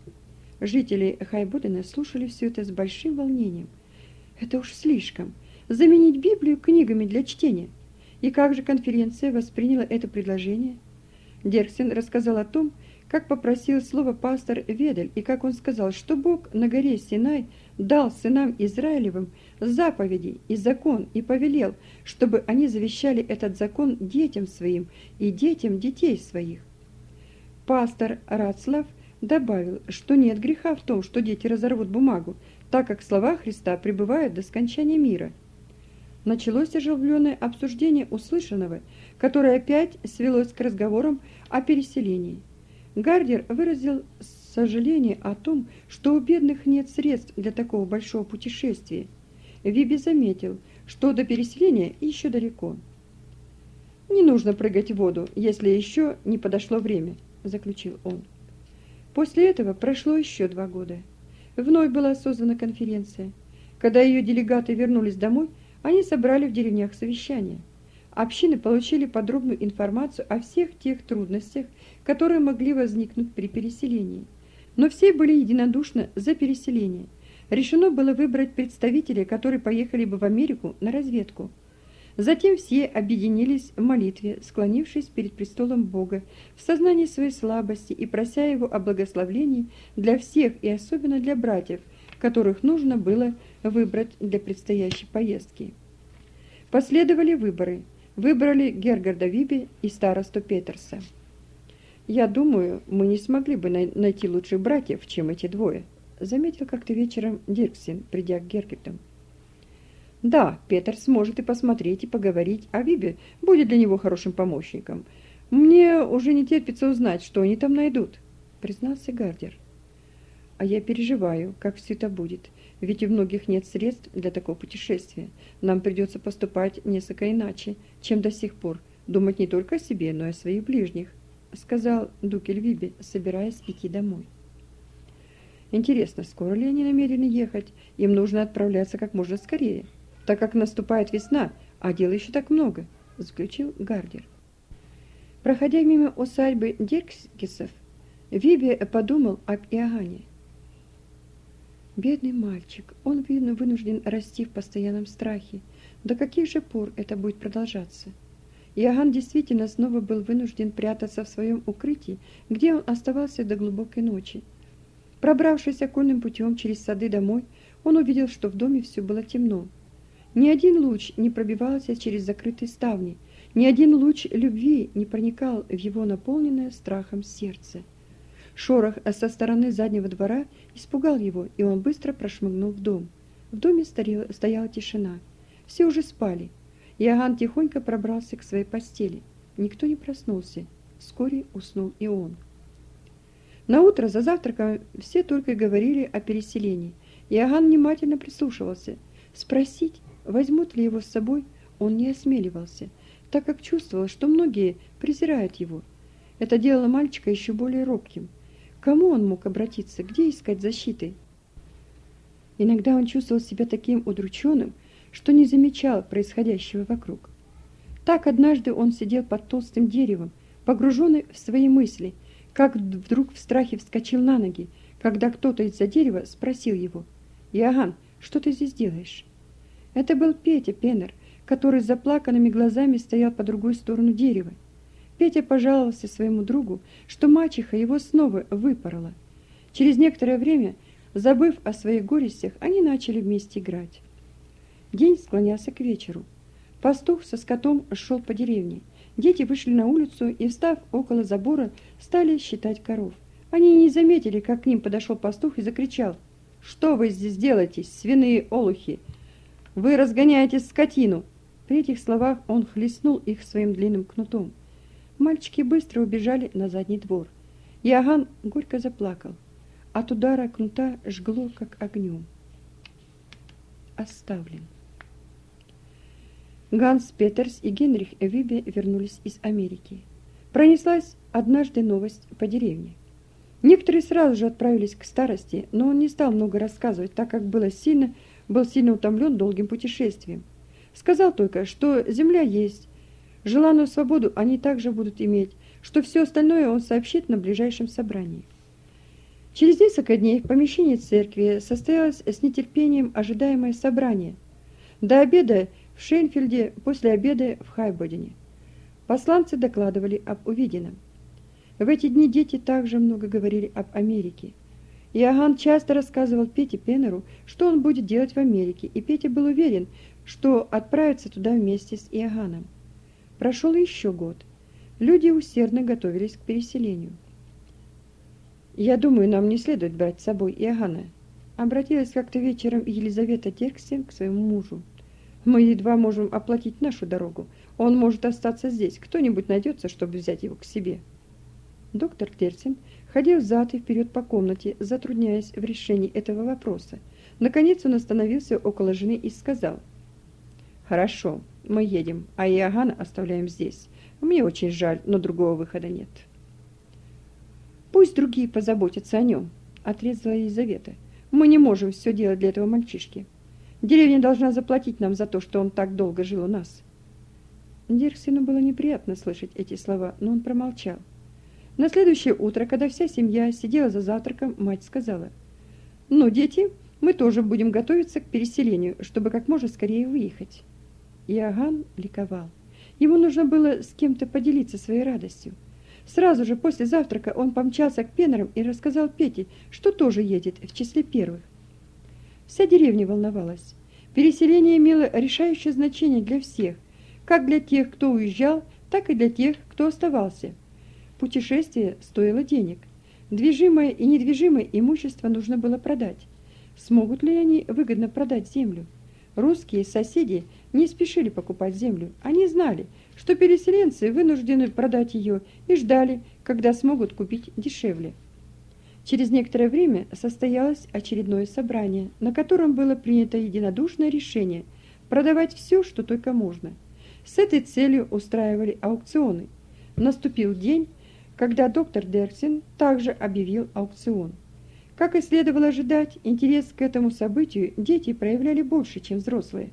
Жители Хайбодена слушали все это с большим волнением. Это уж слишком. Заменить Библию книгами для чтения. И как же конференция восприняла это предложение? Дерксен рассказал о том, как попросил слово пастор Ведель, и как он сказал, что Бог на горе Синай дал сынам Израилевым заповеди и закон и повелел, чтобы они завещали этот закон детям своим и детям детей своих. Пастор Рацлав добавил, что нет греха в том, что дети разорвут бумагу, так как слова Христа пребывают до скончания мира. Началось оживленное обсуждение услышанного, которое опять свелось к разговорам о переселении. Гардер выразил сожаление о том, что у бедных нет средств для такого большого путешествия. Виби заметил, что до переселения еще далеко. «Не нужно прыгать в воду, если еще не подошло время», – заключил он. После этого прошло еще два года. Вновь была созвана конференция. Когда ее делегаты вернулись домой, они собрали в деревнях совещание. Общины получили подробную информацию о всех тех трудностях, которые могли возникнуть при переселении. Но все были единодушно за переселение. Решено было выбрать представителей, которые поехали бы в Америку на разведку. Затем все объединились в молитве, склонившись перед престолом Бога, в сознании своей слабости и прося Его о благословении для всех и особенно для братьев, которых нужно было выбрать для предстоящей поездки. Последовали выборы. Выбрали Гергарда Виби и старосту Петерса. «Я думаю, мы не смогли бы найти лучших братьев, чем эти двое», заметил как-то вечером Дирксен, придя к Гергардам. «Да, Петер сможет и посмотреть, и поговорить, а Виби будет для него хорошим помощником. Мне уже не терпится узнать, что они там найдут», признался Гардер. «А я переживаю, как все это будет, ведь у многих нет средств для такого путешествия. Нам придется поступать несколько иначе, чем до сих пор, думать не только о себе, но и о своих ближних», сказал Дукель Виби, собираясь идти домой. «Интересно, скоро ли они намерены ехать? Им нужно отправляться как можно скорее, так как наступает весна, А дела еще так много, заключил Гардер. Проходя мимо усадьбы Дерксгесов, Вибе подумал об Иоганне. Бедный мальчик, он, видно, вынужден расти в постоянном страхе. До каких же пор это будет продолжаться? Иоганн действительно снова был вынужден прятаться в своем укрытии, где он оставался до глубокой ночи. Пробравшись окольным путем через сады домой, он увидел, что в доме все было темно. Ни один луч не пробивался через закрытые ставни, ни один луч любви не проникал в его наполненное страхом сердце. Шорох со стороны заднего двора испугал его, и он быстро прошмыгнул в дом. В доме стояла, стояла тишина. Все уже спали. Иоганн тихонько пробрался к своей постели. Никто не проснулся. Вскоре уснул и он. Наутро за завтраком все только и говорили о переселении. Иоганн внимательно прислушивался. Спросить, возьмут ли его с собой, он не осмеливался, так как чувствовал, что многие презирают его. Это делало мальчика еще более робким. К кому он мог обратиться, где искать защиты? Иногда он чувствовал себя таким удрученным, что не замечал происходящего вокруг. Так однажды он сидел под толстым деревом, погруженный в свои мысли, как вдруг в страхе вскочил на ноги, когда кто-то из-за дерева спросил его: «Иоганн, что ты здесь делаешь?» Это был Петя Пенер, который с заплаканными глазами стоял по другой сторону дерева. Петя пожаловался своему другу, что мачеха его снова выпорола. Через некоторое время, забыв о своих горестях, они начали вместе играть. День склонялся к вечеру. Пастух со скотом шел по деревне. Дети вышли на улицу и, встав около забора, стали считать коров. Они не заметили, как к ним подошел пастух и закричал: «Что вы здесь делаете, свиные олухи? Вы разгоняете скотину!» При этих словах он хлестнул их своим длинным кнутом. Мальчики быстро убежали на задний двор. Иоганн горько заплакал. От удара кнута жгло, как огнем. Оставлен. Ганс Петерс и Генрих Вибе вернулись из Америки. Пронеслась однажды новость по деревне. Некоторые сразу же отправились к старости, но он не стал много рассказывать, так как было сильно, был сильно утомлен долгим путешествием. Сказал только, что земля есть, желанную свободу они также будут иметь, что все остальное он сообщит на ближайшем собрании. Через несколько дней в помещении церкви состоялось с нетерпением ожидаемое собрание. До обеда в Шейнфельде, после обеда в Хайбодене. Посланцы докладывали об увиденном. В эти дни дети также много говорили об Америке. Иоганн часто рассказывал Пете Пенеру, что он будет делать в Америке, и Петя был уверен, что отправится туда вместе с Иоганном. Прошел еще год. Люди усердно готовились к переселению. «Я думаю, нам не следует брать с собой Иоганна», обратилась как-то вечером Елизавета Дерксен к своему мужу. «Мы едва можем оплатить нашу дорогу. Он может остаться здесь. Кто-нибудь найдется, чтобы взять его к себе». Доктор Дерксен ходил взад и вперед по комнате, затрудняясь в решении этого вопроса. Наконец он остановился около жены и сказал: «Хорошо, мы едем, а Иоганна оставляем здесь. Мне очень жаль, но другого выхода нет». «Пусть другие позаботятся о нем», — отрезала Елизавета. «Мы не можем все делать для этого мальчишки. Деревня должна заплатить нам за то, что он так долго жил у нас». Дерксену было неприятно слышать эти слова, но он промолчал. На следующее утро, когда вся семья сидела за завтраком, мать сказала: «Ну, дети, мы тоже будем готовиться к переселению, чтобы как можно скорее выехать». Иоганн ликовал. Ему нужно было с кем-то поделиться своей радостью. Сразу же после завтрака он помчался к Пенерам и рассказал Пете, что тоже едет в числе первых. Вся деревня волновалась. Переселение имело решающее значение для всех, как для тех, кто уезжал, так и для тех, кто оставался. Путешествие стоило денег. Движимое и недвижимое имущество нужно было продать. Смогут ли они выгодно продать землю? Русские соседи не спешили покупать землю. Они знали, что переселенцы вынуждены продать ее, и ждали, когда смогут купить дешевле. Через некоторое время состоялось очередное собрание, на котором было принято единодушное решение продавать все, что только можно. С этой целью устраивали аукционы. Наступил день, когда доктор Дерксен также объявил аукцион. Как и следовало ожидать, интерес к этому событию дети проявляли больше, чем взрослые.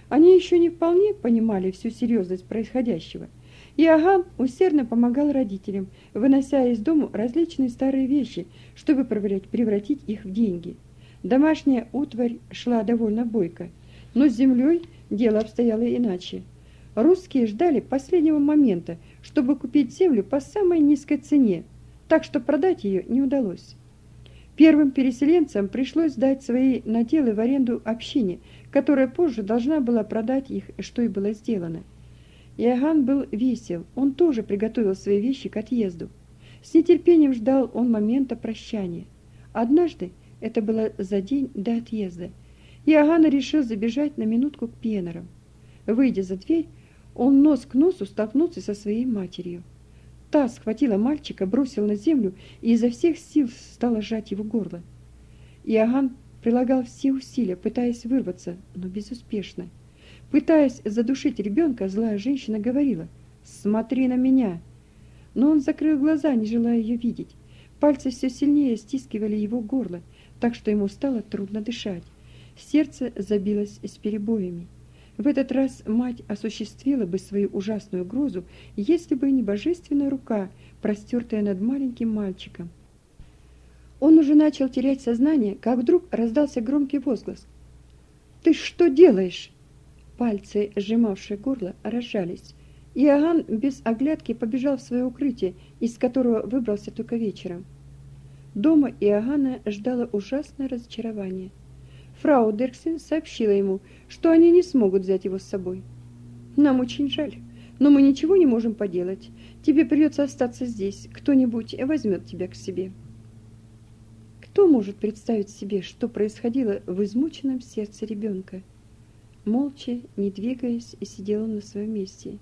Они еще не вполне понимали всю серьезность происходящего. Иоганн усердно помогал родителям, вынося из дому различные старые вещи, чтобы превратить их в деньги. Домашняя утварь шла довольно бойко, но с землей дело обстояло иначе. Русские ждали последнего момента, чтобы купить землю по самой низкой цене, так что продать ее не удалось. Первым переселенцам пришлось сдать свои наделы в аренду общине, которая позже должна была продать их, что и было сделано. Иоганн был весел, он тоже приготовил свои вещи к отъезду. С нетерпением ждал он момента прощания. Однажды, это было за день до отъезда, Иоганн решил забежать на минутку к Пеннерам. Выйдя за дверь, он нос к носу столкнулся со своей матерью. Та схватила мальчика, бросила на землю и изо всех сил стала сжать его горло. Иоганн прилагал все усилия, пытаясь вырваться, но безуспешно. Пытаясь задушить ребенка, злая женщина говорила: «Смотри на меня!» Но он закрыл глаза, не желая ее видеть. Пальцы все сильнее стискивали его горло, так что ему стало трудно дышать. Сердце забилось с перебоями. В этот раз мать осуществила бы свою ужасную угрозу, если бы не божественная рука, простертая над маленьким мальчиком. Он уже начал терять сознание, как вдруг раздался громкий возглас: «Ты что делаешь?» Пальцы, сжимавшие горло, разжались. Иоганн без оглядки побежал в свое укрытие, из которого выбрался только вечером. Дома Иоганна ждало ужасное разочарование. Фрау Дерксен сообщила ему, что они не смогут взять его с собой. «Нам очень жаль, но мы ничего не можем поделать. Тебе придется остаться здесь, кто-нибудь возьмет тебя к себе». Кто может представить себе, что происходило в измученном сердце ребенка? Молча, не двигаясь, и сидел он на своем месте.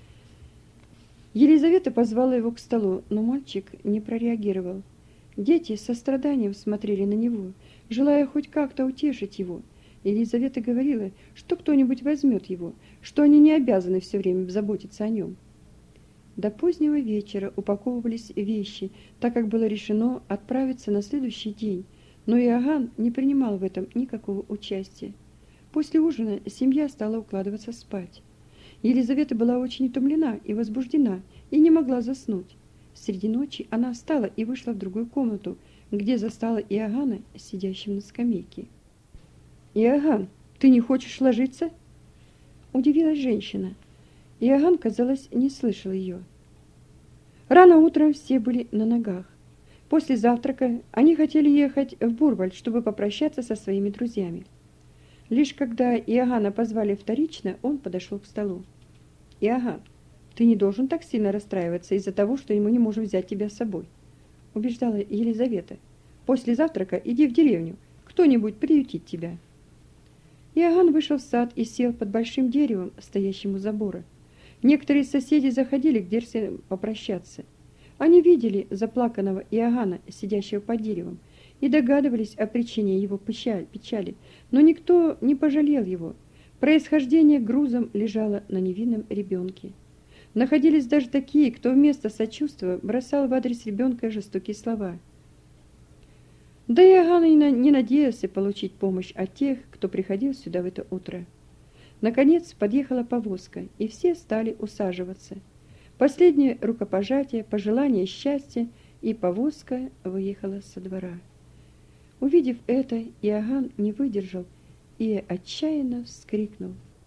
Елизавета позвала его к столу, но мальчик не прореагировал. Дети со страданием смотрели на него, желая хоть как-то утешить его. Елизавета говорила, что кто-нибудь возьмет его, что они не обязаны все время заботиться о нем. До позднего вечера упаковывались вещи, так как было решено отправиться на следующий день, но Иоганн не принимал в этом никакого участия. После ужина семья стала укладываться спать. Елизавета была очень утомлена и возбуждена, и не могла заснуть. Среди ночи она встала и вышла в другую комнату, где застала Иоганна сидящим на скамейке. «Иоганн, ты не хочешь ложиться?» Удивилась женщина. Иоганн, казалось, не слышал ее. Рано утром все были на ногах. После завтрака они хотели ехать в Бурвальд, чтобы попрощаться со своими друзьями. Лишь когда Иоганна позвали вторично, он подошел к столу. «Иоганн, ты не должен так сильно расстраиваться из-за того, что мы не можем взять тебя с собой», убеждала Елизавета. «После завтрака иди в деревню, кто-нибудь приютит тебя». Иоганн вышел в сад и сел под большим деревом, стоящим у забора. Некоторые соседи заходили к Дерксен попрощаться. Они видели заплаканного Иоганна, сидящего под деревом, и догадывались о причине его печали, но никто не пожалел его. Происхождение грузом лежало на невинном ребенке. Находились даже такие, кто вместо сочувствия бросал в адрес ребенка жестокие слова. Да и Иоганн не надеялся получить помощь от тех, кто приходил сюда в это утро. Наконец подъехала повозка, и все стали усаживаться. Последнее рукопожатие, пожелание счастья, и повозка выехала со двора. Увидев это, Иоганн не выдержал и отчаянно вскрикнул.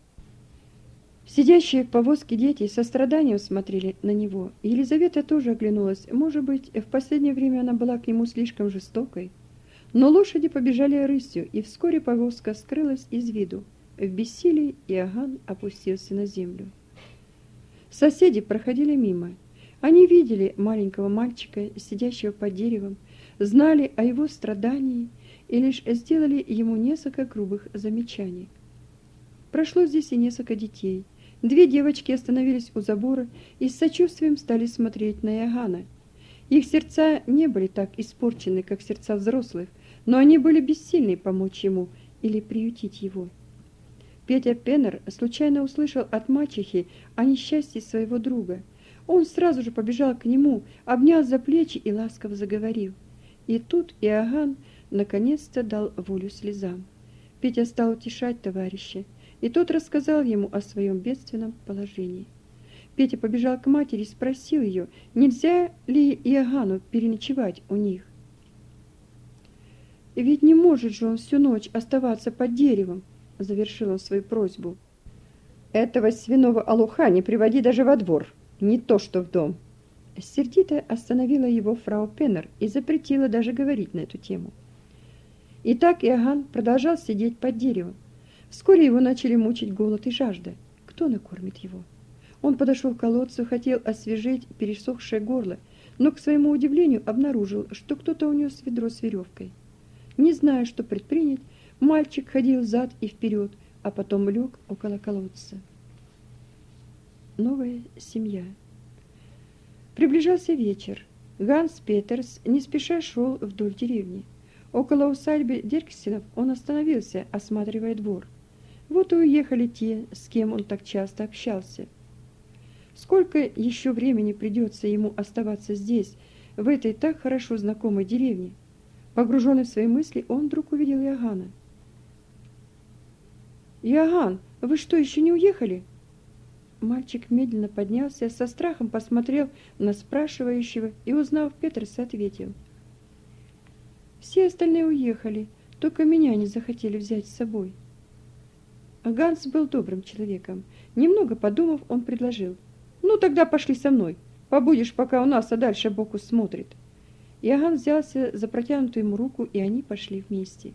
Сидящие в повозке дети со страданием смотрели на него. Елизавета тоже оглянулась. Может быть, в последнее время она была к нему слишком жестокой. Но лошади побежали рысью, и вскоре повозка скрылась из виду. В бессилии Иоганн опустился на землю. Соседи проходили мимо. Они видели маленького мальчика, сидящего под деревом, знали о его страдании и лишь сделали ему несколько грубых замечаний. Прошло здесь и несколько детей. Две девочки остановились у забора и с сочувствием стали смотреть на Иоганна. Их сердца не были так испорчены, как сердца взрослых, но они были бессильны помочь ему или приютить его. Петя Пеннер случайно услышал от мачехи о несчастье своего друга. Он сразу же побежал к нему, обнял за плечи и ласково заговорил. И тут Иоганн наконец-то дал волю слезам. Петя стал утешать товарища. и тот рассказал ему о своем бедственном положении. Петя побежал к матери и спросил ее, нельзя ли Иоганну переночевать у них. «Ведь не может же он всю ночь оставаться под деревом», — завершил он свою просьбу. «Этого свиного олуха не приводи даже во двор, не то что в дом». Сердито остановила его фрау Пеннер и запретила даже говорить на эту тему. Итак, Иоганн продолжал сидеть под деревом. Вскоре его начали мучить голод и жажда. Кто накормит его? Он подошел к колодцу, хотел освежить пересохшее горло, но, к своему удивлению, обнаружил, что кто-то унес ведро с веревкой. Не зная, что предпринять, мальчик ходил взад и вперед, а потом лег около колодца. Новая семья. Приближался вечер. Ганс Петерс не спеша шел вдоль деревни. Около усадьбы Дирксенов он остановился, осматривая двор. Вот и уехали те, с кем он так часто общался. Сколько еще времени придется ему оставаться здесь, в этой так хорошо знакомой деревне? Погруженный в свои мысли, он вдруг увидел Иоганна. «Иоганн, вы что, еще не уехали?» Мальчик медленно поднялся, со страхом посмотрел на спрашивающего и, узнав Петерса, ответил: «Все остальные уехали, только меня не захотели взять с собой». Ганс был добрым человеком. Немного подумав, он предложил: «Ну, тогда пошли со мной. Побудешь пока у нас, а дальше Бог усмотрит». Иоганн взялся за протянутую ему руку, и они пошли вместе.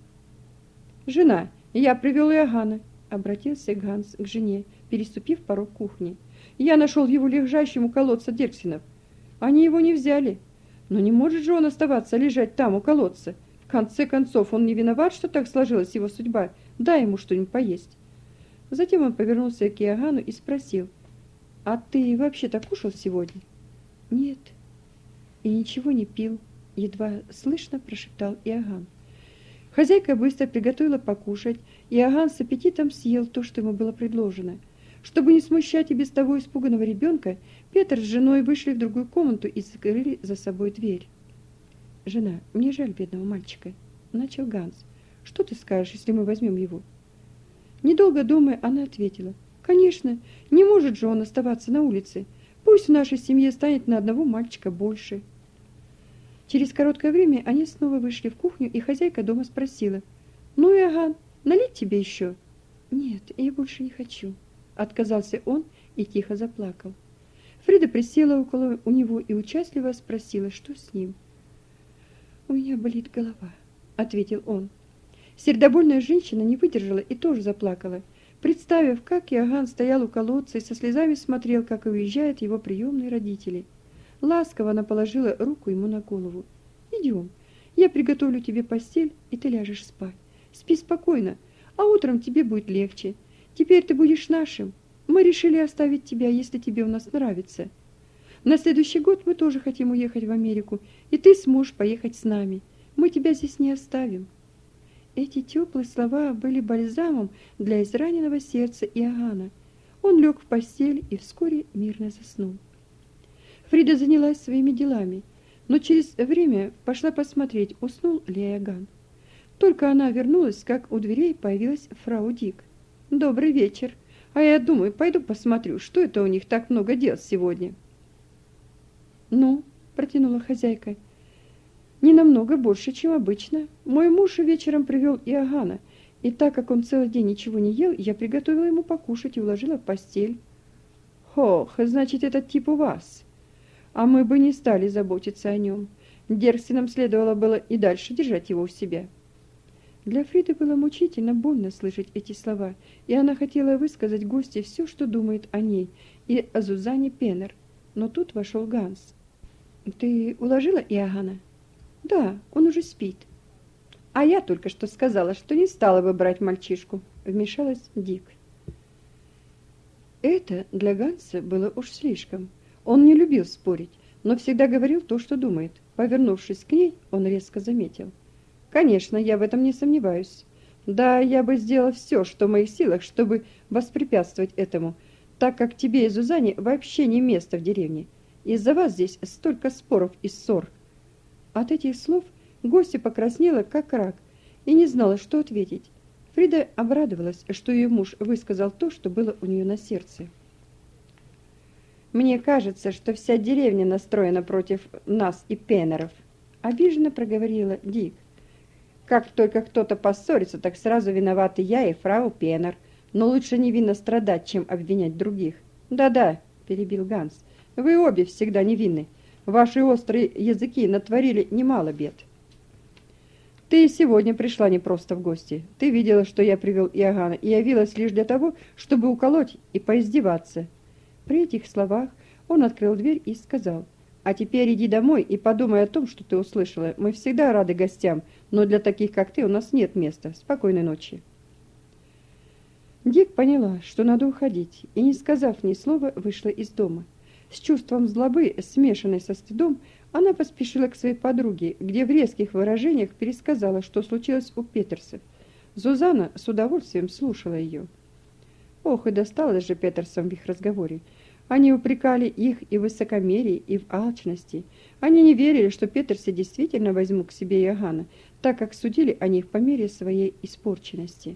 «Жена, я привел Иоганна», — обратился Ганс к жене, переступив порог кухни. «Я нашел его лежащим у колодца Дирксенов. Они его не взяли. Но не может же он оставаться лежать там, у колодца. В конце концов, он не виноват, что так сложилась его судьба. Дай ему что-нибудь поесть». Затем он повернулся к Иоганну и спросил: «А ты вообще-то кушал сегодня?» «Нет». «И ничего не пил?» — едва слышно прошептал Иоганн. Хозяйка быстро приготовила покушать, и Иоганн с аппетитом съел то, что ему было предложено. Чтобы не смущать и без того испуганного ребенка, Петр с женой вышли в другую комнату и закрыли за собой дверь. «Жена, мне жаль бедного мальчика», — начал Ганс. «Что ты скажешь, если мы возьмем его?» Недолго думая, она ответила: «Конечно, не может же он оставаться на улице. Пусть в нашей семье станет на одного мальчика больше». Через короткое время они снова вышли в кухню, и хозяйка дома спросила: «Ну, Иоганн, налить тебе еще?» «Нет, я больше не хочу», — отказался он и тихо заплакал. Фрида присела около у него и участливо спросила, что с ним. «У меня болит голова», — ответил он. Сердобольная женщина не выдержала и тоже заплакала, представив, как Иоганн стоял у колодца и со слезами смотрел, как уезжают его приемные родители. Ласково она положила руку ему на голову. «Идем, я приготовлю тебе постель, и ты ляжешь спать. Спи спокойно, а утром тебе будет легче. Теперь ты будешь нашим. Мы решили оставить тебя, если тебе у нас нравится. На следующий год мы тоже хотим уехать в Америку, и ты сможешь поехать с нами. Мы тебя здесь не оставим». Эти теплые слова были бальзамом для израненного сердца Иоганна. Он лег в постель и вскоре мирно заснул. Фрида занялась своими делами, но через время пошла посмотреть, уснул ли Иоганн. Только она вернулась, как у дверей появилась фрау Дик. «Добрый вечер. А я думаю, пойду посмотрю, что это у них так много дел сегодня». «Ну», — протянула хозяйка, — «не намного больше, чем обычно. Мой муж вечером привел Иоганна, и так как он целый день ничего не ел, я приготовила ему покушать и уложила в постель». «Хох, значит, этот тип у вас. А мы бы не стали заботиться о нем. Дирксенам следовало было и дальше держать его у себя». Для Фриды было мучительно больно слышать эти слова, и она хотела высказать гостье все, что думает о ней и о Зузанне Пеннер. Но тут вошел Ганс. «Ты уложила Иоганна?» «Да, он уже спит». «А я только что сказала, что не стала бы брать мальчишку», — вмешалась Дик. Это для Ганса было уж слишком. Он не любил спорить, но всегда говорил то, что думает. Повернувшись к ней, он резко заметил: «Конечно, я в этом не сомневаюсь. Да, я бы сделал все, что в моих силах, чтобы воспрепятствовать этому, так как тебе и Зузане вообще не место в деревне. Из-за вас здесь столько споров и ссор». От этих слов гостья покраснела, как рак, и не знала, что ответить. Фрида обрадовалась, что ее муж высказал то, что было у нее на сердце. «Мне кажется, что вся деревня настроена против нас и Пеннеров», — обиженно проговорила Дик. «Как только кто-то поссорится, так сразу виноваты я и фрау Пеннер. Но лучше невинно страдать, чем обвинять других». «Да-да», — перебил Ганс, — «вы обе всегда невинны. Ваши острые языки натворили немало бед». «Ты сегодня пришла не просто в гости. Ты видела, что я привел Иоганна, и явилась лишь для того, чтобы уколоть и поиздеваться». При этих словах он открыл дверь и сказал: «А теперь иди домой и подумай о том, что ты услышала. Мы всегда рады гостям, но для таких, как ты, у нас нет места. Спокойной ночи». Дик поняла, что надо уходить, и, не сказав ни слова, вышла из дома. С чувством злобы, смешанной со стыдом, она поспешила к своей подруге, где в резких выражениях пересказала, что случилось у Петерсов. Зузанна с удовольствием слушала ее. Ох, и досталось же Петерсам в их разговоре. Они упрекали их и в высокомерии, и в алчности. Они не верили, что Петерсы действительно возьмут к себе Иоганна, так как судили о них по мере своей испорченности.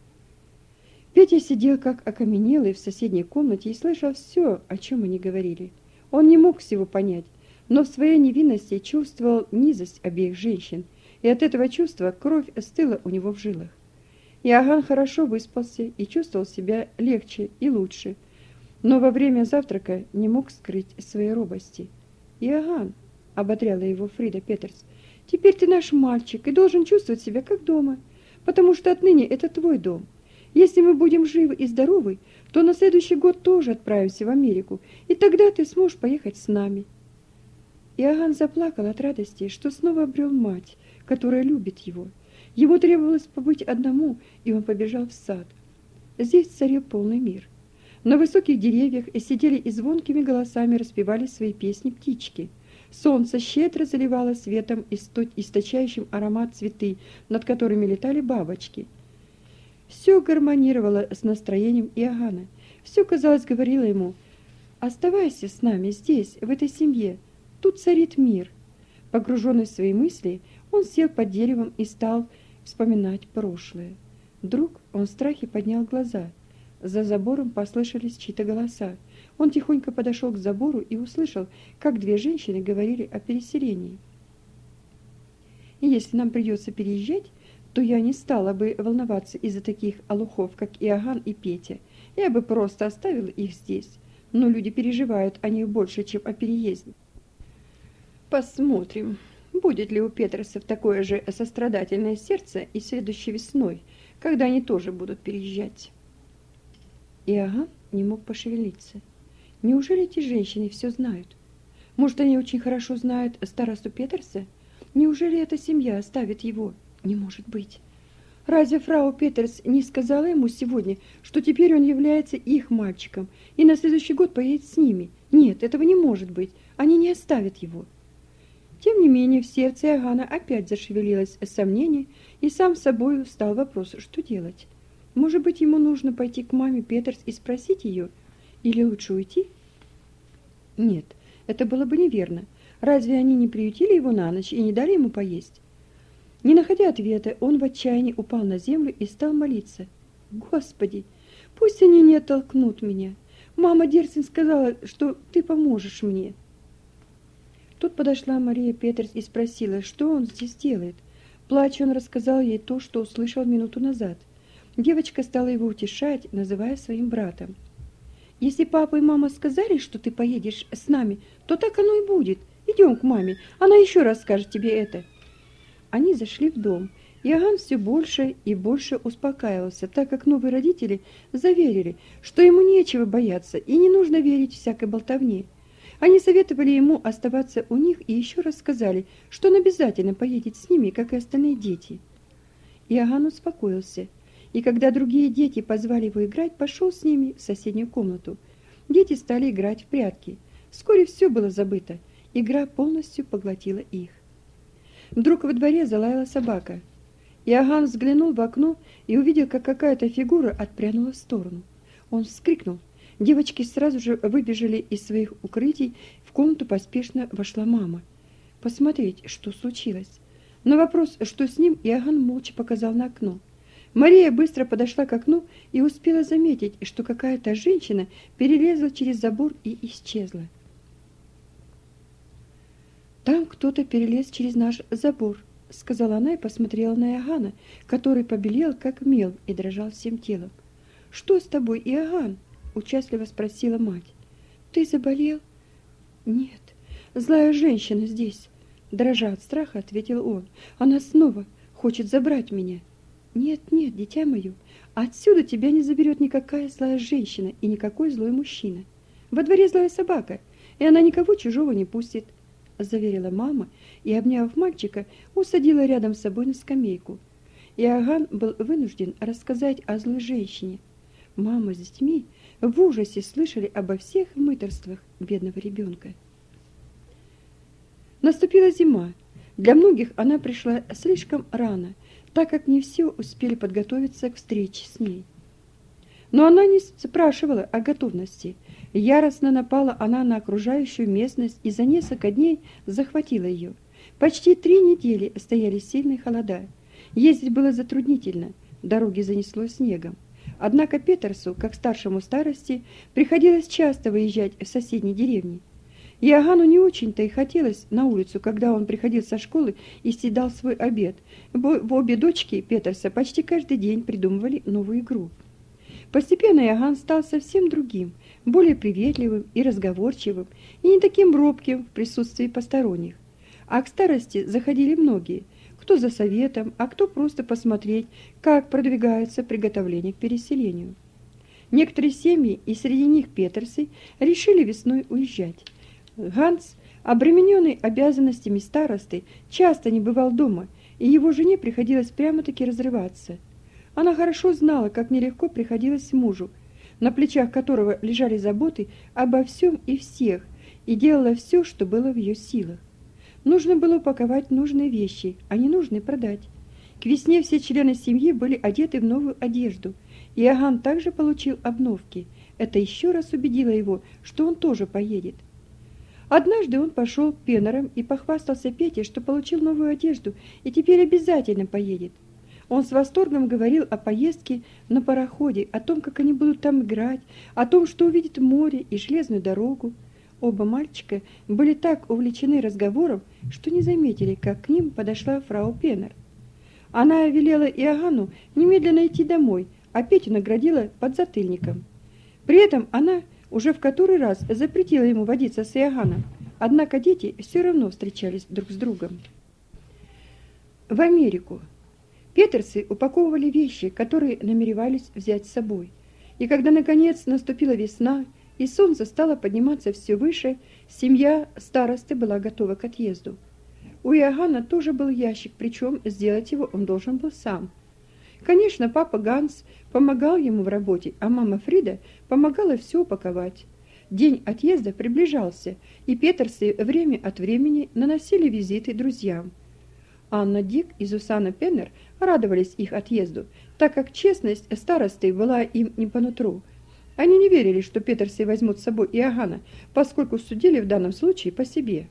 Петя сидел как окаменелый в соседней комнате и слышал все, о чем они говорили. Он не мог всего понять, но в своей невинности чувствовал низость обеих женщин, и от этого чувства кровь стыла у него в жилах. Иоганн хорошо выспался и чувствовал себя легче и лучше, но во время завтрака не мог скрыть своей робости. «Иоганн», — ободряла его Фрида Петерс, — «теперь ты наш мальчик и должен чувствовать себя как дома, потому что отныне это твой дом. Если мы будем живы и здоровы, то на следующий год тоже отправимся в Америку, и тогда ты сможешь поехать с нами». Иоганн заплакал от радости, что снова обрел мать, которая любит его. Ему требовалось побыть одному, и он побежал в сад. Здесь царил полный мир. На высоких деревьях сидели и звонкими голосами распевали свои песни птички. Солнце щедро заливало светом источающим аромат цветы, над которыми летали бабочки. Все гармонировало с настроением Иоганна. Все, казалось, говорило ему: «Оставайся с нами здесь, в этой семье. Тут царит мир». Погруженный в свои мысли, он сел под деревом и стал вспоминать прошлое. Вдруг он в страхе поднял глаза. За забором послышались чьи-то голоса. Он тихонько подошел к забору и услышал, как две женщины говорили о переселении. «И если нам придется переезжать, то я не стала бы волноваться из-за таких олухов, как Иоганн и Петя. Я бы просто оставила их здесь. Но люди переживают о них больше, чем о переезде. Посмотрим, будет ли у Петерсов такое же сострадательное сердце и следующей весной, когда они тоже будут переезжать». Иоганн не мог пошевелиться. Неужели эти женщины все знают? Может, они очень хорошо знают старосту Петерса? Неужели эта семья оставит его? Не может быть. Разве фрау Петерс не сказала ему сегодня, что теперь он является их мальчиком и на следующий год поедет с ними? Нет, этого не может быть. Они не оставят его. Тем не менее, в сердце Иоганна опять зашевелилось сомнение, и сам собой встал вопрос, что делать. Может быть, ему нужно пойти к маме Петерс и спросить ее? Или лучше уйти? Нет, это было бы неверно. Разве они не приютили его на ночь и не дали ему поесть? Не находя ответа, он в отчаянии упал на землю и стал молиться. «Господи, пусть они не оттолкнут меня. Мама Дерсин сказала, что ты поможешь мне». Тут подошла Мария Петерс и спросила, что он здесь делает. Плача, он рассказал ей то, что услышал минуту назад. Девочка стала его утешать, называя своим братом. «Если папа и мама сказали, что ты поедешь с нами, то так оно и будет. Идем к маме, она еще раз скажет тебе это». Они зашли в дом. Иоганн все больше и больше успокаивался, так как новые родители заверили, что ему нечего бояться и не нужно верить всякой болтовне. Они советовали ему оставаться у них и еще раз сказали, что он обязательно поедет с ними, как и остальные дети. Иоганн успокоился, и когда другие дети позвали его играть, пошел с ними в соседнюю комнату. Дети стали играть в прятки. Вскоре все было забыто. Игра полностью поглотила их. Вдруг во дворе залаяла собака. Иоганн взглянул в окно и увидел, как какая-то фигура отпрянула в сторону. Он вскрикнул. Девочки сразу же выбежали из своих укрытий. В комнату поспешно вошла мама. Посмотреть, что случилось. На вопрос, что с ним, Иоганн молча показал на окно. Мария быстро подошла к окну и успела заметить, что какая-то женщина перелезла через забор и исчезла. «Там кто-то перелез через наш забор», — сказала она и посмотрела на Иоганна, который побелел, как мел, и дрожал всем телом. «Что с тобой, Иоганн?» — участливо спросила мать. «Ты заболел?» «Нет, злая женщина здесь», — дрожа от страха, ответил он. «Она снова хочет забрать меня». «Нет, нет, дитя мое, отсюда тебя не заберет никакая злая женщина и никакой злой мужчина. Во дворе злая собака, и она никого чужого не пустит», — заверила мама и, обняв мальчика, усадила рядом с собой на скамейку. Иоганн был вынужден рассказать о злой женщине. Мама с детьми в ужасе слышали обо всех мытарствах бедного ребенка. Наступила зима. Для многих она пришла слишком рано, так как не все успели подготовиться к встрече с ней. Но она не спрашивала о готовности. Яростно напала она на окружающую местность и за несколько дней захватила ее. Почти три недели стояли сильные холода. Ездить было затруднительно, дороги занесло снегом. Однако Петерсу, как старшему старости, приходилось часто выезжать в соседние деревни. Иоганну не очень-то и хотелось на улицу, когда он приходил со школы и съедал свой обед. В обе дочки Петерса почти каждый день придумывали новую игру. Постепенно Иоганн стал совсем другим, более приветливым и разговорчивым, и не таким робким в присутствии посторонних. А к старости заходили многие, кто за советом, а кто просто посмотреть, как продвигается приготовление к переселению. Некоторые семьи, и среди них Петерсы, решили весной уезжать. Ганс, обремененный обязанностями старосты, часто не бывал дома, и его жене приходилось прямо-таки разрываться. Она хорошо знала, как нелегко приходилось мужу, на плечах которого лежали заботы обо всем и всех, и делала все, что было в ее силах. Нужно было упаковать нужные вещи, а ненужные продать. К весне все члены семьи были одеты в новую одежду, и Иоганн также получил обновки. Это еще раз убедило его, что он тоже поедет. Однажды он пошел пенором и похвастался Пете, что получил новую одежду и теперь обязательно поедет. Он с восторгом говорил о поездке на пароходе, о том, как они будут там играть, о том, что увидят море и железную дорогу. Оба мальчика были так увлечены разговором, что не заметили, как к ним подошла фрау Пенер. Она велела Иоганну немедленно идти домой, а Петю наградила подзатыльником. При этом она уже в который раз запретила ему водиться с Иоганном, однако дети все равно встречались друг с другом. В Америку. Петерсы упаковывали вещи, которые намеревались взять с собой. И когда, наконец, наступила весна, и солнце стало подниматься все выше, семья старосты была готова к отъезду. У Иоганна тоже был ящик, причем сделать его он должен был сам. Конечно, папа Ганс помогал ему в работе, а мама Фрида помогала все упаковать. День отъезда приближался, и Петерсы время от времени наносили визиты друзьям. Анна Дик и Зусанна Пеннер радовались их отъезду, так как честность старосты была им не по нутру. Они не верили, что Петерсы возьмут с собой Иоганна, поскольку судили в данном случае по себе.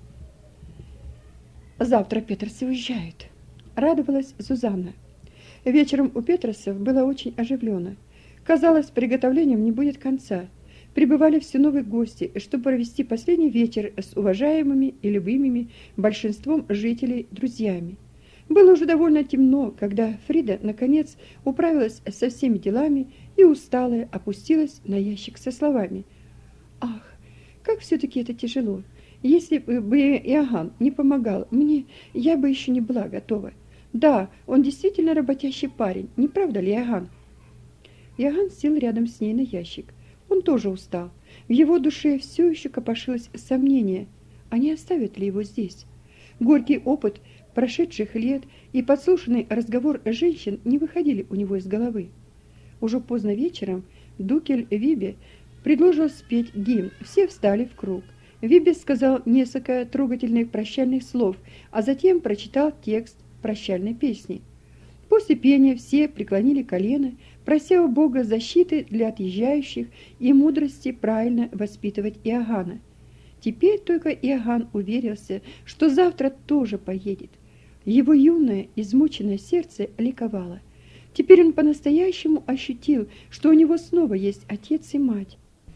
«Завтра Петерсы уезжают», — радовалась Зузанна. Вечером у Петерсов было очень оживленно. Казалось, приготовлением не будет конца. Прибывали все новые гости, чтобы провести последний вечер с уважаемыми и любимыми большинством жителей друзьями. Было уже довольно темно, когда Фрида, наконец, управилась со всеми делами и, усталая, опустилась на ящик со словами: «Ах, как все-таки это тяжело! Если бы Иоганн не помогал мне, я бы еще не была готова. Да, он действительно работящий парень, не правда ли, Иоганн?» Иоганн сел рядом с ней на ящик. Он тоже устал. В его душе все еще копошилось сомнение, а не оставят ли его здесь. Горький опыт прошедших лет и подслушанный разговор женщин не выходили у него из головы. Уже поздно вечером Дукель Вибе предложил спеть гимн. Все встали в круг. Вибе сказал несколько трогательных прощальных слов, а затем прочитал текст прощальной песни. После пения все преклонили колено, прося у Бога защиты для отъезжающих и мудрости правильно воспитывать Иоганна. Теперь только Иоганн уверился, что завтра тоже поедет. Его юное, измученное сердце ликовало. Теперь он по-настоящему ощутил, что у него снова есть отец и мать.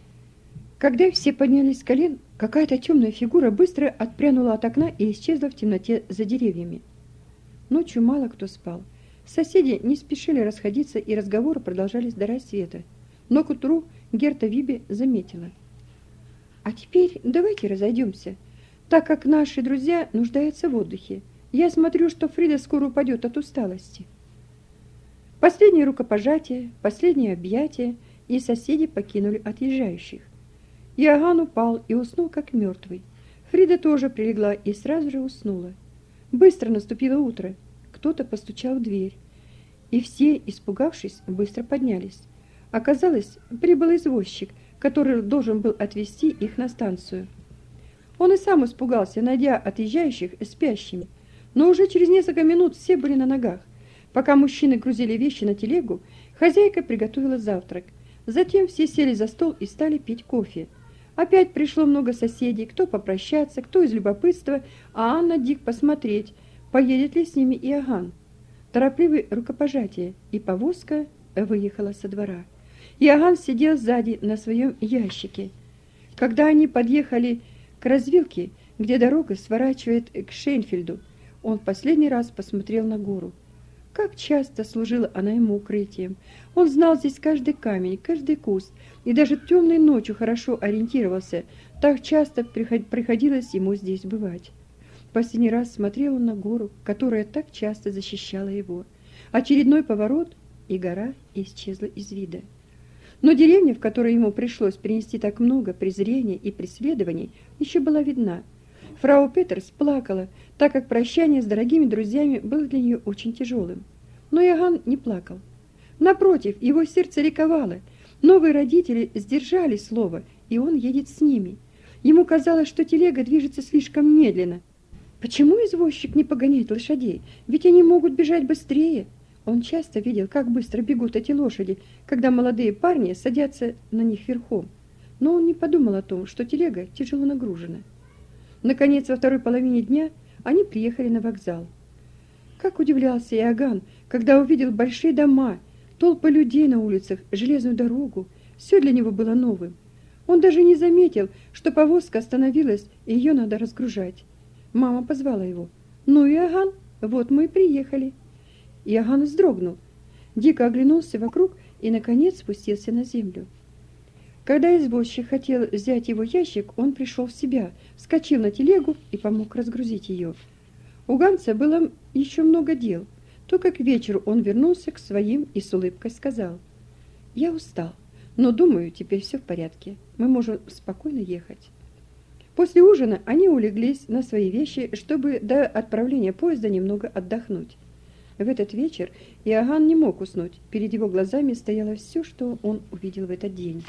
Когда все поднялись с колен, какая-то темная фигура быстро отпрянула от окна и исчезла в темноте за деревьями. Ночью мало кто спал. Соседи не спешили расходиться, и разговоры продолжались до рассвета. Но к утру Герта Вибе заметила: «А теперь давайте разойдемся, так как наши друзья нуждаются в отдыхе. Я смотрю, что Фрида скоро упадет от усталости». Последнее рукопожатие, последнее объятие, и соседи покинули отъезжающих. Иоганн упал и уснул, как мертвый. Фрида тоже прилегла и сразу же уснула. Быстро наступило утро. Кто-то постучал в дверь, и все, испугавшись, быстро поднялись. Оказалось, прибыл извозчик, который должен был отвезти их на станцию. Он и сам испугался, найдя отъезжающих спящими, но уже через несколько минут все были на ногах. Пока мужчины грузили вещи на телегу, хозяйка приготовила завтрак. Затем все сели за стол и стали пить кофе. Опять пришло много соседей, кто попрощаться, кто из любопытства, а Анна Дик посмотреть, поедет ли с ними Иоганн. Торопливое рукопожатие, и повозка выехала со двора. Иоганн сидел сзади на своем ящике. Когда они подъехали к развилке, где дорога сворачивает к Шейнфельду, он в последний раз посмотрел на гору. Как часто служила она ему укрытием. Он знал здесь каждый камень, каждый куст, и даже темной ночью хорошо ориентировался. Так часто приходилось ему здесь бывать. Последний раз смотрел он на гору, которая так часто защищала его. Очередной поворот, и гора исчезла из вида. Но деревня, в которой ему пришлось перенести так много презрения и преследований, еще была видна. Фрау Петерс плакала, так как прощание с дорогими друзьями было для нее очень тяжелым. Но Иоганн не плакал. Напротив, его сердце ликовало. Новые родители сдержали слово, и он едет с ними. Ему казалось, что телега движется слишком медленно. Почему извозчик не погоняет лошадей? Ведь они могут бежать быстрее. Он часто видел, как быстро бегут эти лошади, когда молодые парни садятся на них верхом. Но он не подумал о том, что телега тяжело нагружена. Наконец, во второй половине дня они приехали на вокзал. Как удивлялся Иоганн, когда увидел большие дома, толпы людей на улицах, железную дорогу. Все для него было новым. Он даже не заметил, что повозка остановилась, и ее надо разгружать. Мама позвала его. «Ну, Иоганн, вот мы и приехали». Иоганн вздрогнул, дико оглянулся вокруг и, наконец, спустился на землю. Когда извозчик хотел взять его ящик, он пришел в себя, вскочил на телегу и помог разгрузить ее. У Ганса было еще много дел. Только к вечеру он вернулся к своим и с улыбкой сказал: «Я устал, но думаю, теперь все в порядке. Мы можем спокойно ехать». После ужина они улеглись на свои вещи, чтобы до отправления поезда немного отдохнуть. В этот вечер Иоганн не мог уснуть. Перед его глазами стояло все, что он увидел в этот день.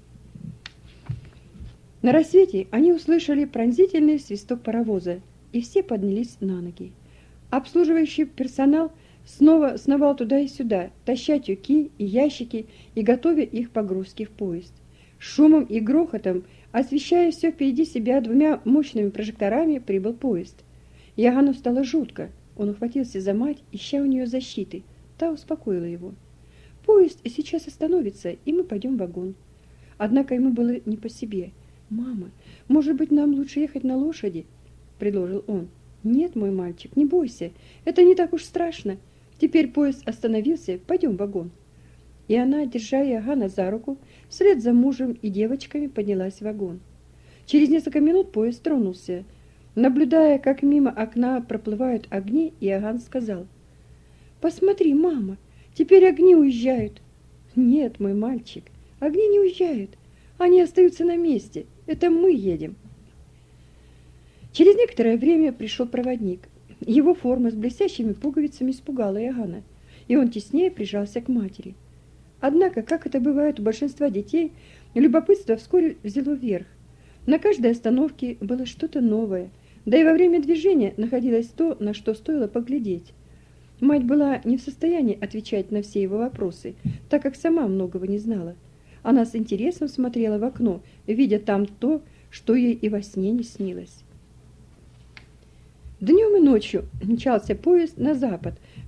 На рассвете они услышали пронзительный свисток паровоза, и все поднялись на ноги. Обслуживающий персонал снова сновал туда и сюда, таща тюки и ящики и готовя их погрузки в поезд. Шумом и грохотом, освещая все впереди себя двумя мощными прожекторами, прибыл поезд. Иоганну стало жутко. Он ухватился за мать, ища у нее защиты. Та успокоила его. «Поезд сейчас остановится, и мы пойдем в вагон». Однако ему было не по себе. «Мама, может быть, нам лучше ехать на лошади?» – предложил он. «Нет, мой мальчик, не бойся, это не так уж страшно. Теперь поезд остановился, пойдем в вагон». И она, держа Иоганна за руку, вслед за мужем и девочками поднялась в вагон. Через несколько минут поезд тронулся. Наблюдая, как мимо окна проплывают огни, Иоганн сказал: «Посмотри, мама, теперь огни уезжают». «Нет, мой мальчик, огни не уезжают, они остаются на месте, это мы едем». Через некоторое время пришел проводник. Его форма с блестящими пуговицами испугала Иоганна, и он теснее прижался к матери. Однако, как это бывает у большинства детей, любопытство вскоре взяло верх. На каждой остановке было что-то новое, да и во время движения находилось то, на что стоило поглядеть. Мать была не в состоянии отвечать на все его вопросы, так как сама многого не знала. Она с интересом смотрела в окно, видя там то, что ей и во сне не снилось. Днем и ночью мчался поезд на запад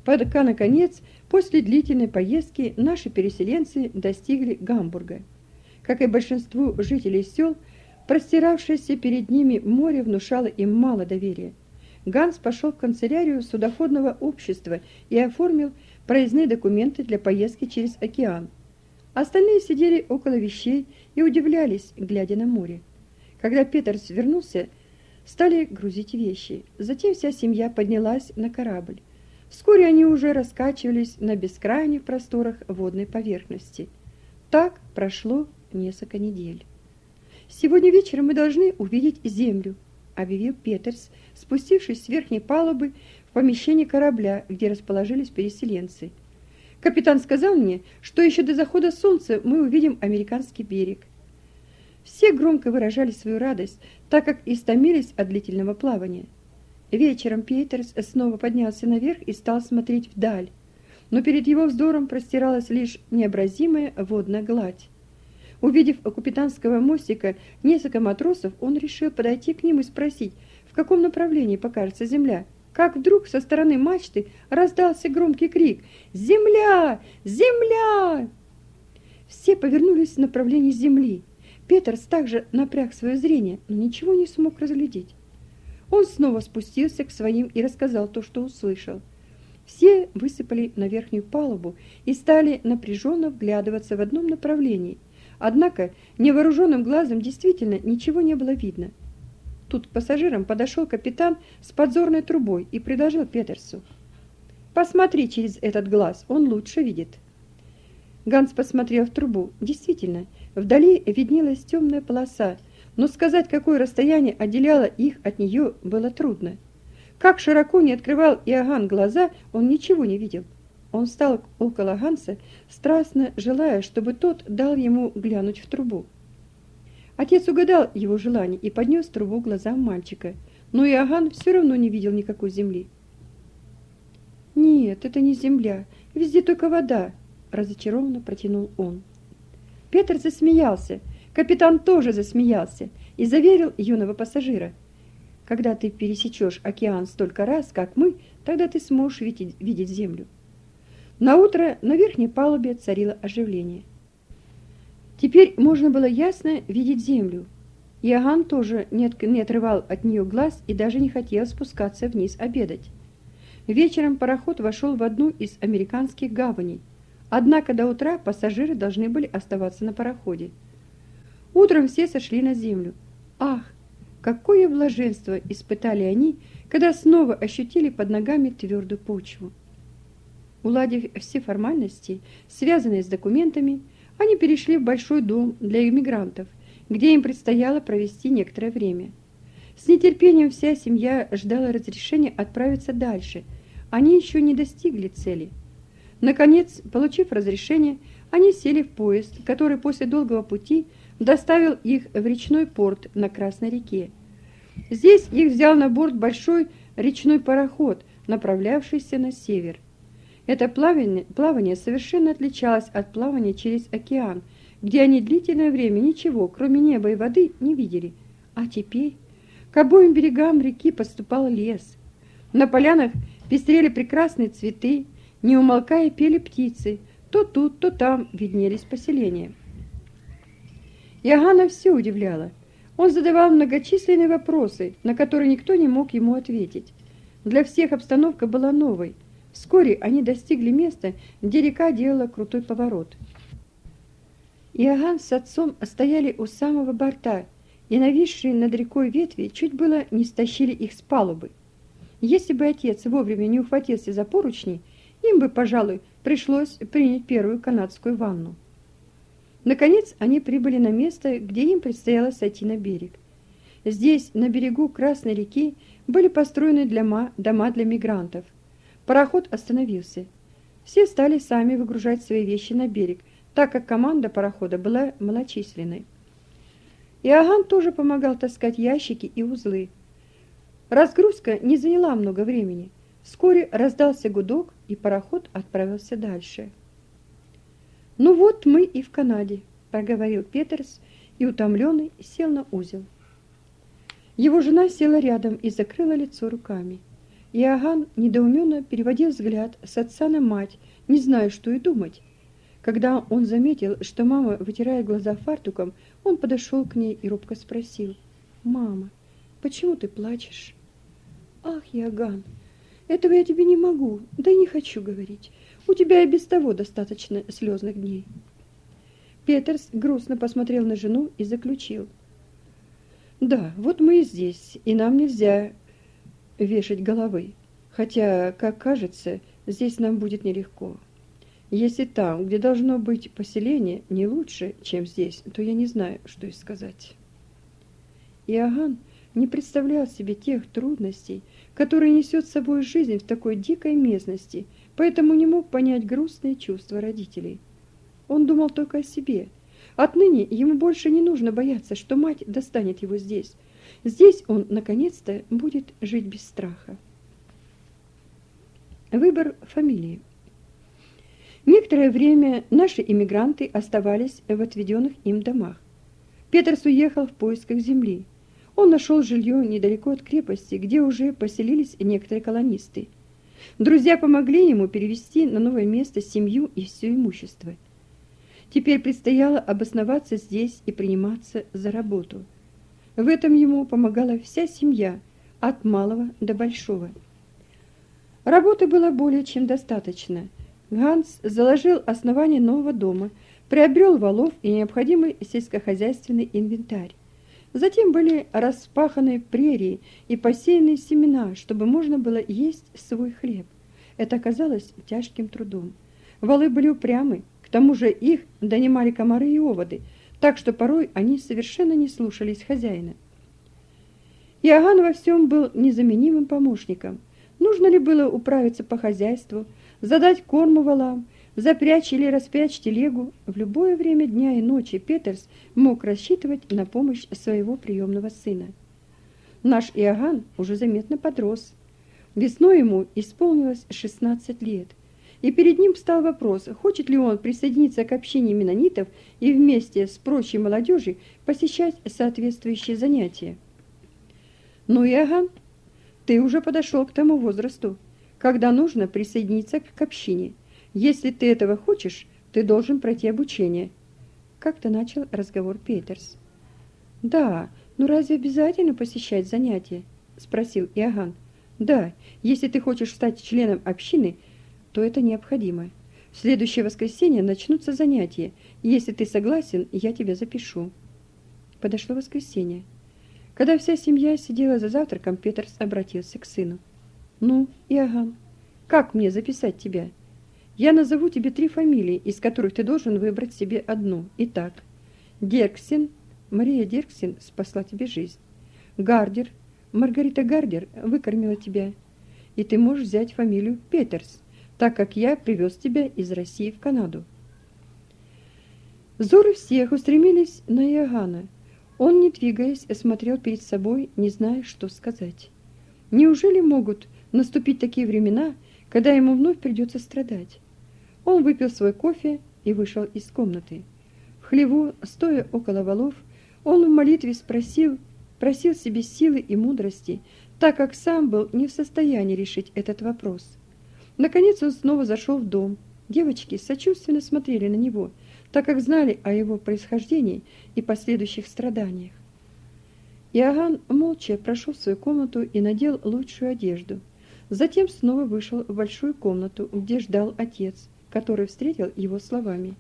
пока, наконец, после длительной поездки наши переселенцы достигли Гамбурга. Как и большинству жителей сел, простиравшееся перед ними море внушало им мало доверия. Ганс пошел в канцелярию судоходного общества и оформил проездные документы для поездки через океан. Остальные сидели около вещей и удивлялись, глядя на море. Когда Петерс вернулся, стали грузить вещи. Затем вся семья поднялась на корабль. Вскоре они уже раскачивались на бескрайних просторах водной поверхности. Так прошло несколько недель. «Сегодня вечером мы должны увидеть землю», — объявил Петерс, спустившись с верхней палубы в помещение корабля, где расположились переселенцы. «Капитан сказал мне, что еще до захода солнца мы увидим американский берег». Все громко выражали свою радость, так как истомились от длительного плавания. Вечером Петерс снова поднялся наверх и стал смотреть вдаль, но перед его взором простиралась лишь необразимая водная гладь. Увидев у капитанского мостика несколько матросов, он решил подойти к ним и спросить, в каком направлении покажется земля. Как вдруг со стороны мачты раздался громкий крик: «Земля! Земля!» Все повернулись в направлении земли. Петерс также напряг свое зрение, но ничего не смог разглядеть. Он снова спустился к своим и рассказал то, что услышал. Все высыпали на верхнюю палубу и стали напряженно вглядываться в одном направлении. Однако невооруженным глазом действительно ничего не было видно. Тут к пассажирам подошел капитан с подзорной трубой и предложил Петерсу: «Посмотри через этот глаз, он лучше видит». Ганс посмотрел в трубу. Действительно, вдали виднелась темная полоса, но сказать, какое расстояние отделяло их от нее, было трудно. Как широко не открывал Иоганн глаза, он ничего не видел. Он встал около Ганса, страстно желая, чтобы тот дал ему глянуть в трубу. Отец угадал его желание и поднес трубу к глазам мальчика, но Иоганн все равно не видел никакой земли. «Нет, это не земля, везде только вода», — разочарованно протянул он. Петр засмеялся, капитан тоже засмеялся и заверил юного пассажира: «Когда ты пересечешь океан столько раз, как мы, тогда ты сможешь видеть, видеть землю». Наутро на верхней палубе царило оживление. Теперь можно было ясно видеть землю. Иоганн тоже не, от, не отрывал от нее глаз и даже не хотел спускаться вниз обедать. Вечером пароход вошел в одну из американских гаваней, однако до утра пассажиры должны были оставаться на пароходе. Утром все сошли на землю. Ах, какое блаженство испытали они, когда снова ощутили под ногами твердую почву. Уладив все формальности, связанные с документами, они перешли в большой дом для иммигрантов, где им предстояло провести некоторое время. С нетерпением вся семья ждала разрешения отправиться дальше. Они еще не достигли цели. Наконец, получив разрешение, они сели в поезд, который после долгого пути доставил их в речной порт на Красной реке. Здесь их взял на борт большой речной пароход, направлявшийся на север. Это плавание, плавание совершенно отличалось от плавания через океан, где они длительное время ничего, кроме неба и воды, не видели. А теперь к обоим берегам реки подступал лес. На полянах пестрели прекрасные цветы, не умолкая пели птицы, то тут, то там виднелись поселения. Иоганна все удивляло. Он задавал многочисленные вопросы, на которые никто не мог ему ответить. Для всех обстановка была новой. Вскоре они достигли места, где река делала крутой поворот. Иоганн с отцом стояли у самого борта, и нависшие над рекой ветви чуть было не стащили их с палубы. Если бы отец вовремя не ухватился за поручни, им бы, пожалуй, пришлось принять первую канадскую ванну. Наконец они прибыли на место, где им предстояло сойти на берег. Здесь, на берегу Красной реки, были построены для дома для мигрантов. Пароход остановился. Все стали сами выгружать свои вещи на берег, так как команда парохода была малочисленной. Иоганн тоже помогал таскать ящики и узлы. Разгрузка не заняла много времени. Вскоре раздался гудок, и пароход отправился дальше. «Ну вот мы и в Канаде», — проговорил Петерс, и, утомленный, сел на узел. Его жена села рядом и закрыла лицо руками. Иоганн недоуменно переводил взгляд с отца на мать, не зная, что и думать. Когда он заметил, что мама вытирает глаза фартуком, он подошел к ней и робко спросил: «Мама, почему ты плачешь?» «Ах, Иоганн, этого я тебе не могу, да и не хочу говорить. У тебя и без того достаточно слезных дней». Петерс грустно посмотрел на жену и заключил: «Да, вот мы и здесь, и нам нельзя вешать головы, хотя, как кажется, здесь нам будет нелегко. Если там, где должно быть поселение, не лучше, чем здесь, то я не знаю, что и сказать». Иоганн не представлял себе тех трудностей, которые несет с собой жизнь в такой дикой местности, поэтому не мог понять грустные чувства родителей. Он думал только о себе. Отныне ему больше не нужно бояться, что мать достанет его здесь. Здесь он, наконец-то, будет жить без страха. Выбор фамилии. Некоторое время наши иммигранты оставались в отведенных им домах. Петерс уехал в поисках земли. Он нашел жилье недалеко от крепости, где уже поселились некоторые колонисты. Друзья помогли ему перевести на новое место семью и все имущество. Теперь предстояло обосноваться здесь и приниматься за работу. В этом ему помогала вся семья, от малого до большого. Работы было более чем достаточно. Ганс заложил основание нового дома, приобрел валов и необходимый сельскохозяйственный инвентарь. Затем были распаханы прерии и посеяны семена, чтобы можно было есть свой хлеб. Это оказалось тяжким трудом. Валы были упрямы, к тому же их донимали комары и оводы, так что порой они совершенно не слушались хозяина. Иоганн во всем был незаменимым помощником. Нужно ли было управиться по хозяйству, задать корму валам, запрячь или распрячь телегу, в любое время дня и ночи Петерс мог рассчитывать на помощь своего приемного сына. Наш Иоганн уже заметно подрос. Весной ему исполнилось шестнадцать лет, и перед ним встал вопрос, хочет ли он присоединиться к общине меннонитов и вместе с прочей молодежью посещать соответствующие занятия. «Ну, Иоганн, ты уже подошел к тому возрасту, когда нужно присоединиться к общине. Если ты этого хочешь, ты должен пройти обучение», — как-то начал разговор Петерс. «Да, но разве обязательно посещать занятия?» — спросил Иоганн. «Да, если ты хочешь стать членом общины, то это необходимо. В следующее воскресенье начнутся занятия. Если ты согласен, я тебя запишу». Подошло воскресенье. Когда вся семья сидела за завтраком, Петерс обратился к сыну. «Ну, Иоганн, как мне записать тебя? Я назову тебе три фамилии, из которых ты должен выбрать себе одну. Итак, Дирксен, Мария Дирксен спасла тебе жизнь. Гардер, Маргарита Гардер выкормила тебя. И ты можешь взять фамилию Петерс, так как я привез тебя из России в Канаду». Взоры всех устремились на Иоганна. Он, не двигаясь, смотрел перед собой, не зная, что сказать. Неужели могут наступить такие времена, когда ему вновь придется страдать? Он выпил свой кофе и вышел из комнаты. В хлеву, стоя около валов, он в молитве спросил, просил себе силы и мудрости, так как сам был не в состоянии решить этот вопрос. Наконец он снова зашел в дом. Девочки сочувственно смотрели на него, так как знали о его происхождении и последующих страданиях. Иоганн молча прошел в свою комнату и надел лучшую одежду. Затем снова вышел в большую комнату, где ждал отец, который встретил его словами.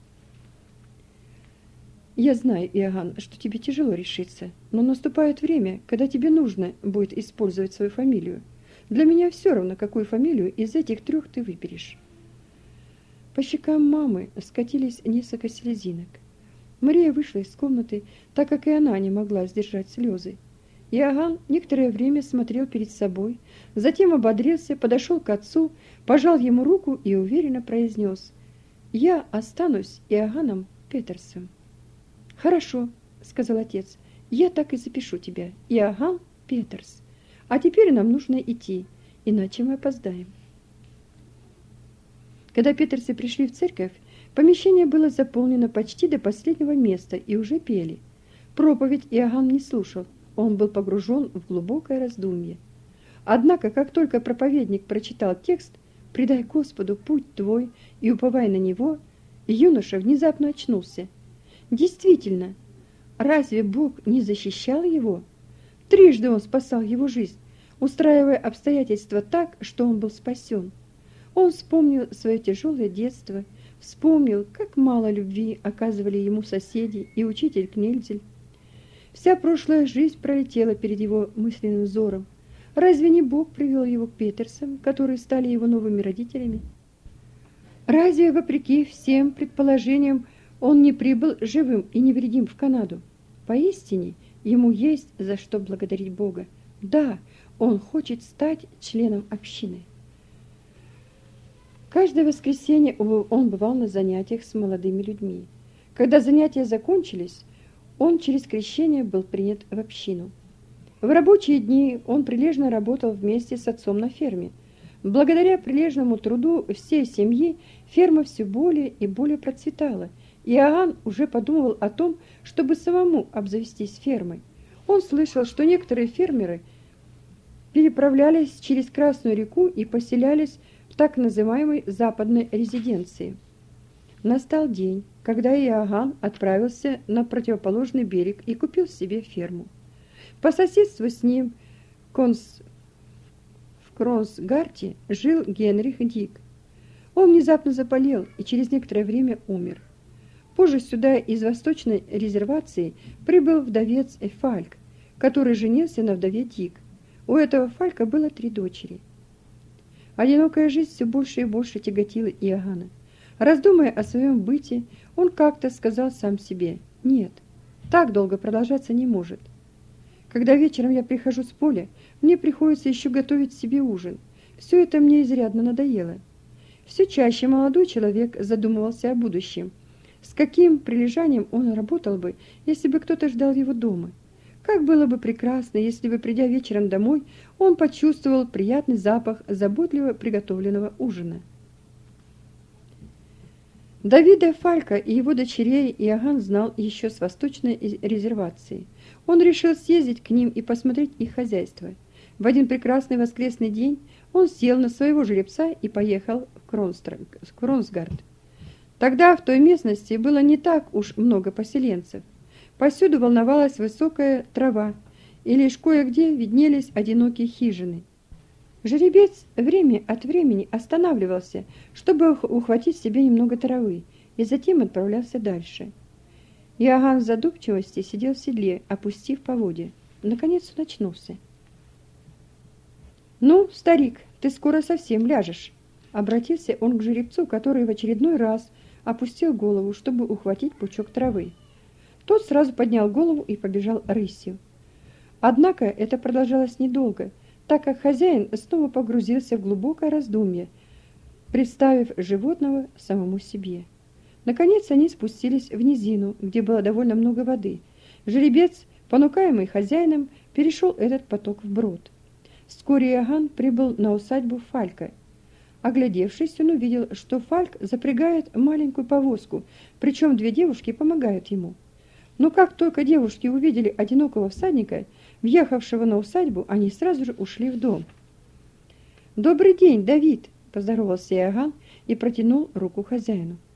«Я знаю, Иоганн, что тебе тяжело решиться, но наступает время, когда тебе нужно будет использовать свою фамилию. Для меня все равно, какую фамилию из этих трех ты выберешь». По щекам мамы скатились несколько слезинок. Мария вышла из комнаты, так как и она не могла сдержать слезы. Иоганн некоторое время смотрел перед собой, затем ободрился, подошел к отцу, пожал ему руку и уверенно произнес: «Я останусь Иоганном Петерсом». «Хорошо», — сказал отец, — «я так и запишу тебя, Иоганн Петерс. А теперь нам нужно идти, иначе мы опоздаем». Когда Петерсы пришли в церковь, помещение было заполнено почти до последнего места и уже пели. Проповедь Иоганн не слушал, он был погружен в глубокое раздумье. Однако, как только проповедник прочитал текст «Предай Господу путь твой и уповай на Него», юноша внезапно очнулся. Действительно, разве Бог не защищал его? Трижды он спасал его жизнь, устраивая обстоятельства так, что он был спасен. Он вспомнил свое тяжелое детство, вспомнил, как мало любви оказывали ему соседи и учитель Кнельзель. Вся прошлая жизнь пролетела перед его мысленным взором. Разве не Бог привел его к Петерсам, которые стали его новыми родителями? Разве, вопреки всем предположениям, он не прибыл живым и невредим в Канаду? Поистине, ему есть за что благодарить Бога. Да, он хочет стать членом общины. Каждое воскресенье он бывал на занятиях с молодыми людьми. Когда занятия закончились, он через крещение был принят в общину. В рабочие дни он прилежно работал вместе с отцом на ферме. Благодаря прилежному труду всей семьи ферма все более и более процветала. Иоанн уже подумывал о том, чтобы самому обзавестись фермой. Он слышал, что некоторые фермеры переправлялись через Красную реку и поселялись в так называемой западной резиденции. Настал день, когда Иоанн отправился на противоположный берег и купил себе ферму. По соседству с ним конс... в Кронсгарте жил Генрих Дик. Он внезапно заболел и через некоторое время умер. Позже сюда из восточной резервации прибыл вдовец Фальк, который женился на вдове Дик. У этого Фалька было три дочери. Одинокая жизнь все больше и больше тяготила Иоанна. Раздумывая о своем быте, он как-то сказал сам себе: «Нет, так долго продолжаться не может. Когда вечером я прихожу с поля, мне приходится еще готовить себе ужин. Все это мне изрядно надоело». Все чаще молодой человек задумывался о будущем. С каким прилежанием он работал бы, если бы кто-то ждал его дома? Как было бы прекрасно, если бы, придя вечером домой, он почувствовал приятный запах заботливо приготовленного ужина. Давида Фалька и его дочерей Иоанн знал еще с восточной резервации. Он решил съездить к ним и посмотреть их хозяйство. В один прекрасный воскресный день он сел на своего жеребца и поехал в Кронсгард. Тогда в той местности было не так уж много поселенцев. Повсюду волновалась высокая трава, и лишь кое-где виднелись одинокие хижины. Жеребец время от времени останавливался, чтобы ухватить себе немного травы, и затем отправлялся дальше. Иоанн в задумчивости сидел в седле, опустив поводья. Наконец он очнулся. «Ну, старик, ты скоро совсем ляжешь», — обратился он к жеребцу, который в очередной раз опустил голову, чтобы ухватить пучок травы. Тот сразу поднял голову и побежал рысью. Однако это продолжалось недолго, так как хозяин снова погрузился в глубокое раздумье, представив животного самому себе. Наконец они спустились в низину, где было довольно много воды. Жеребец, понукаемый хозяином, перешел этот поток вброд. Вскоре Иоанн прибыл на усадьбу Фалька. Оглядевшись, он увидел, что Фальк запрягает маленькую повозку, причем две девушки помогают ему. Но как только девушки увидели одинокого всадника, въехавшего на усадьбу, они сразу же ушли в дом. «Добрый день, Давид!» – поздоровался Иоанн и протянул руку хозяину.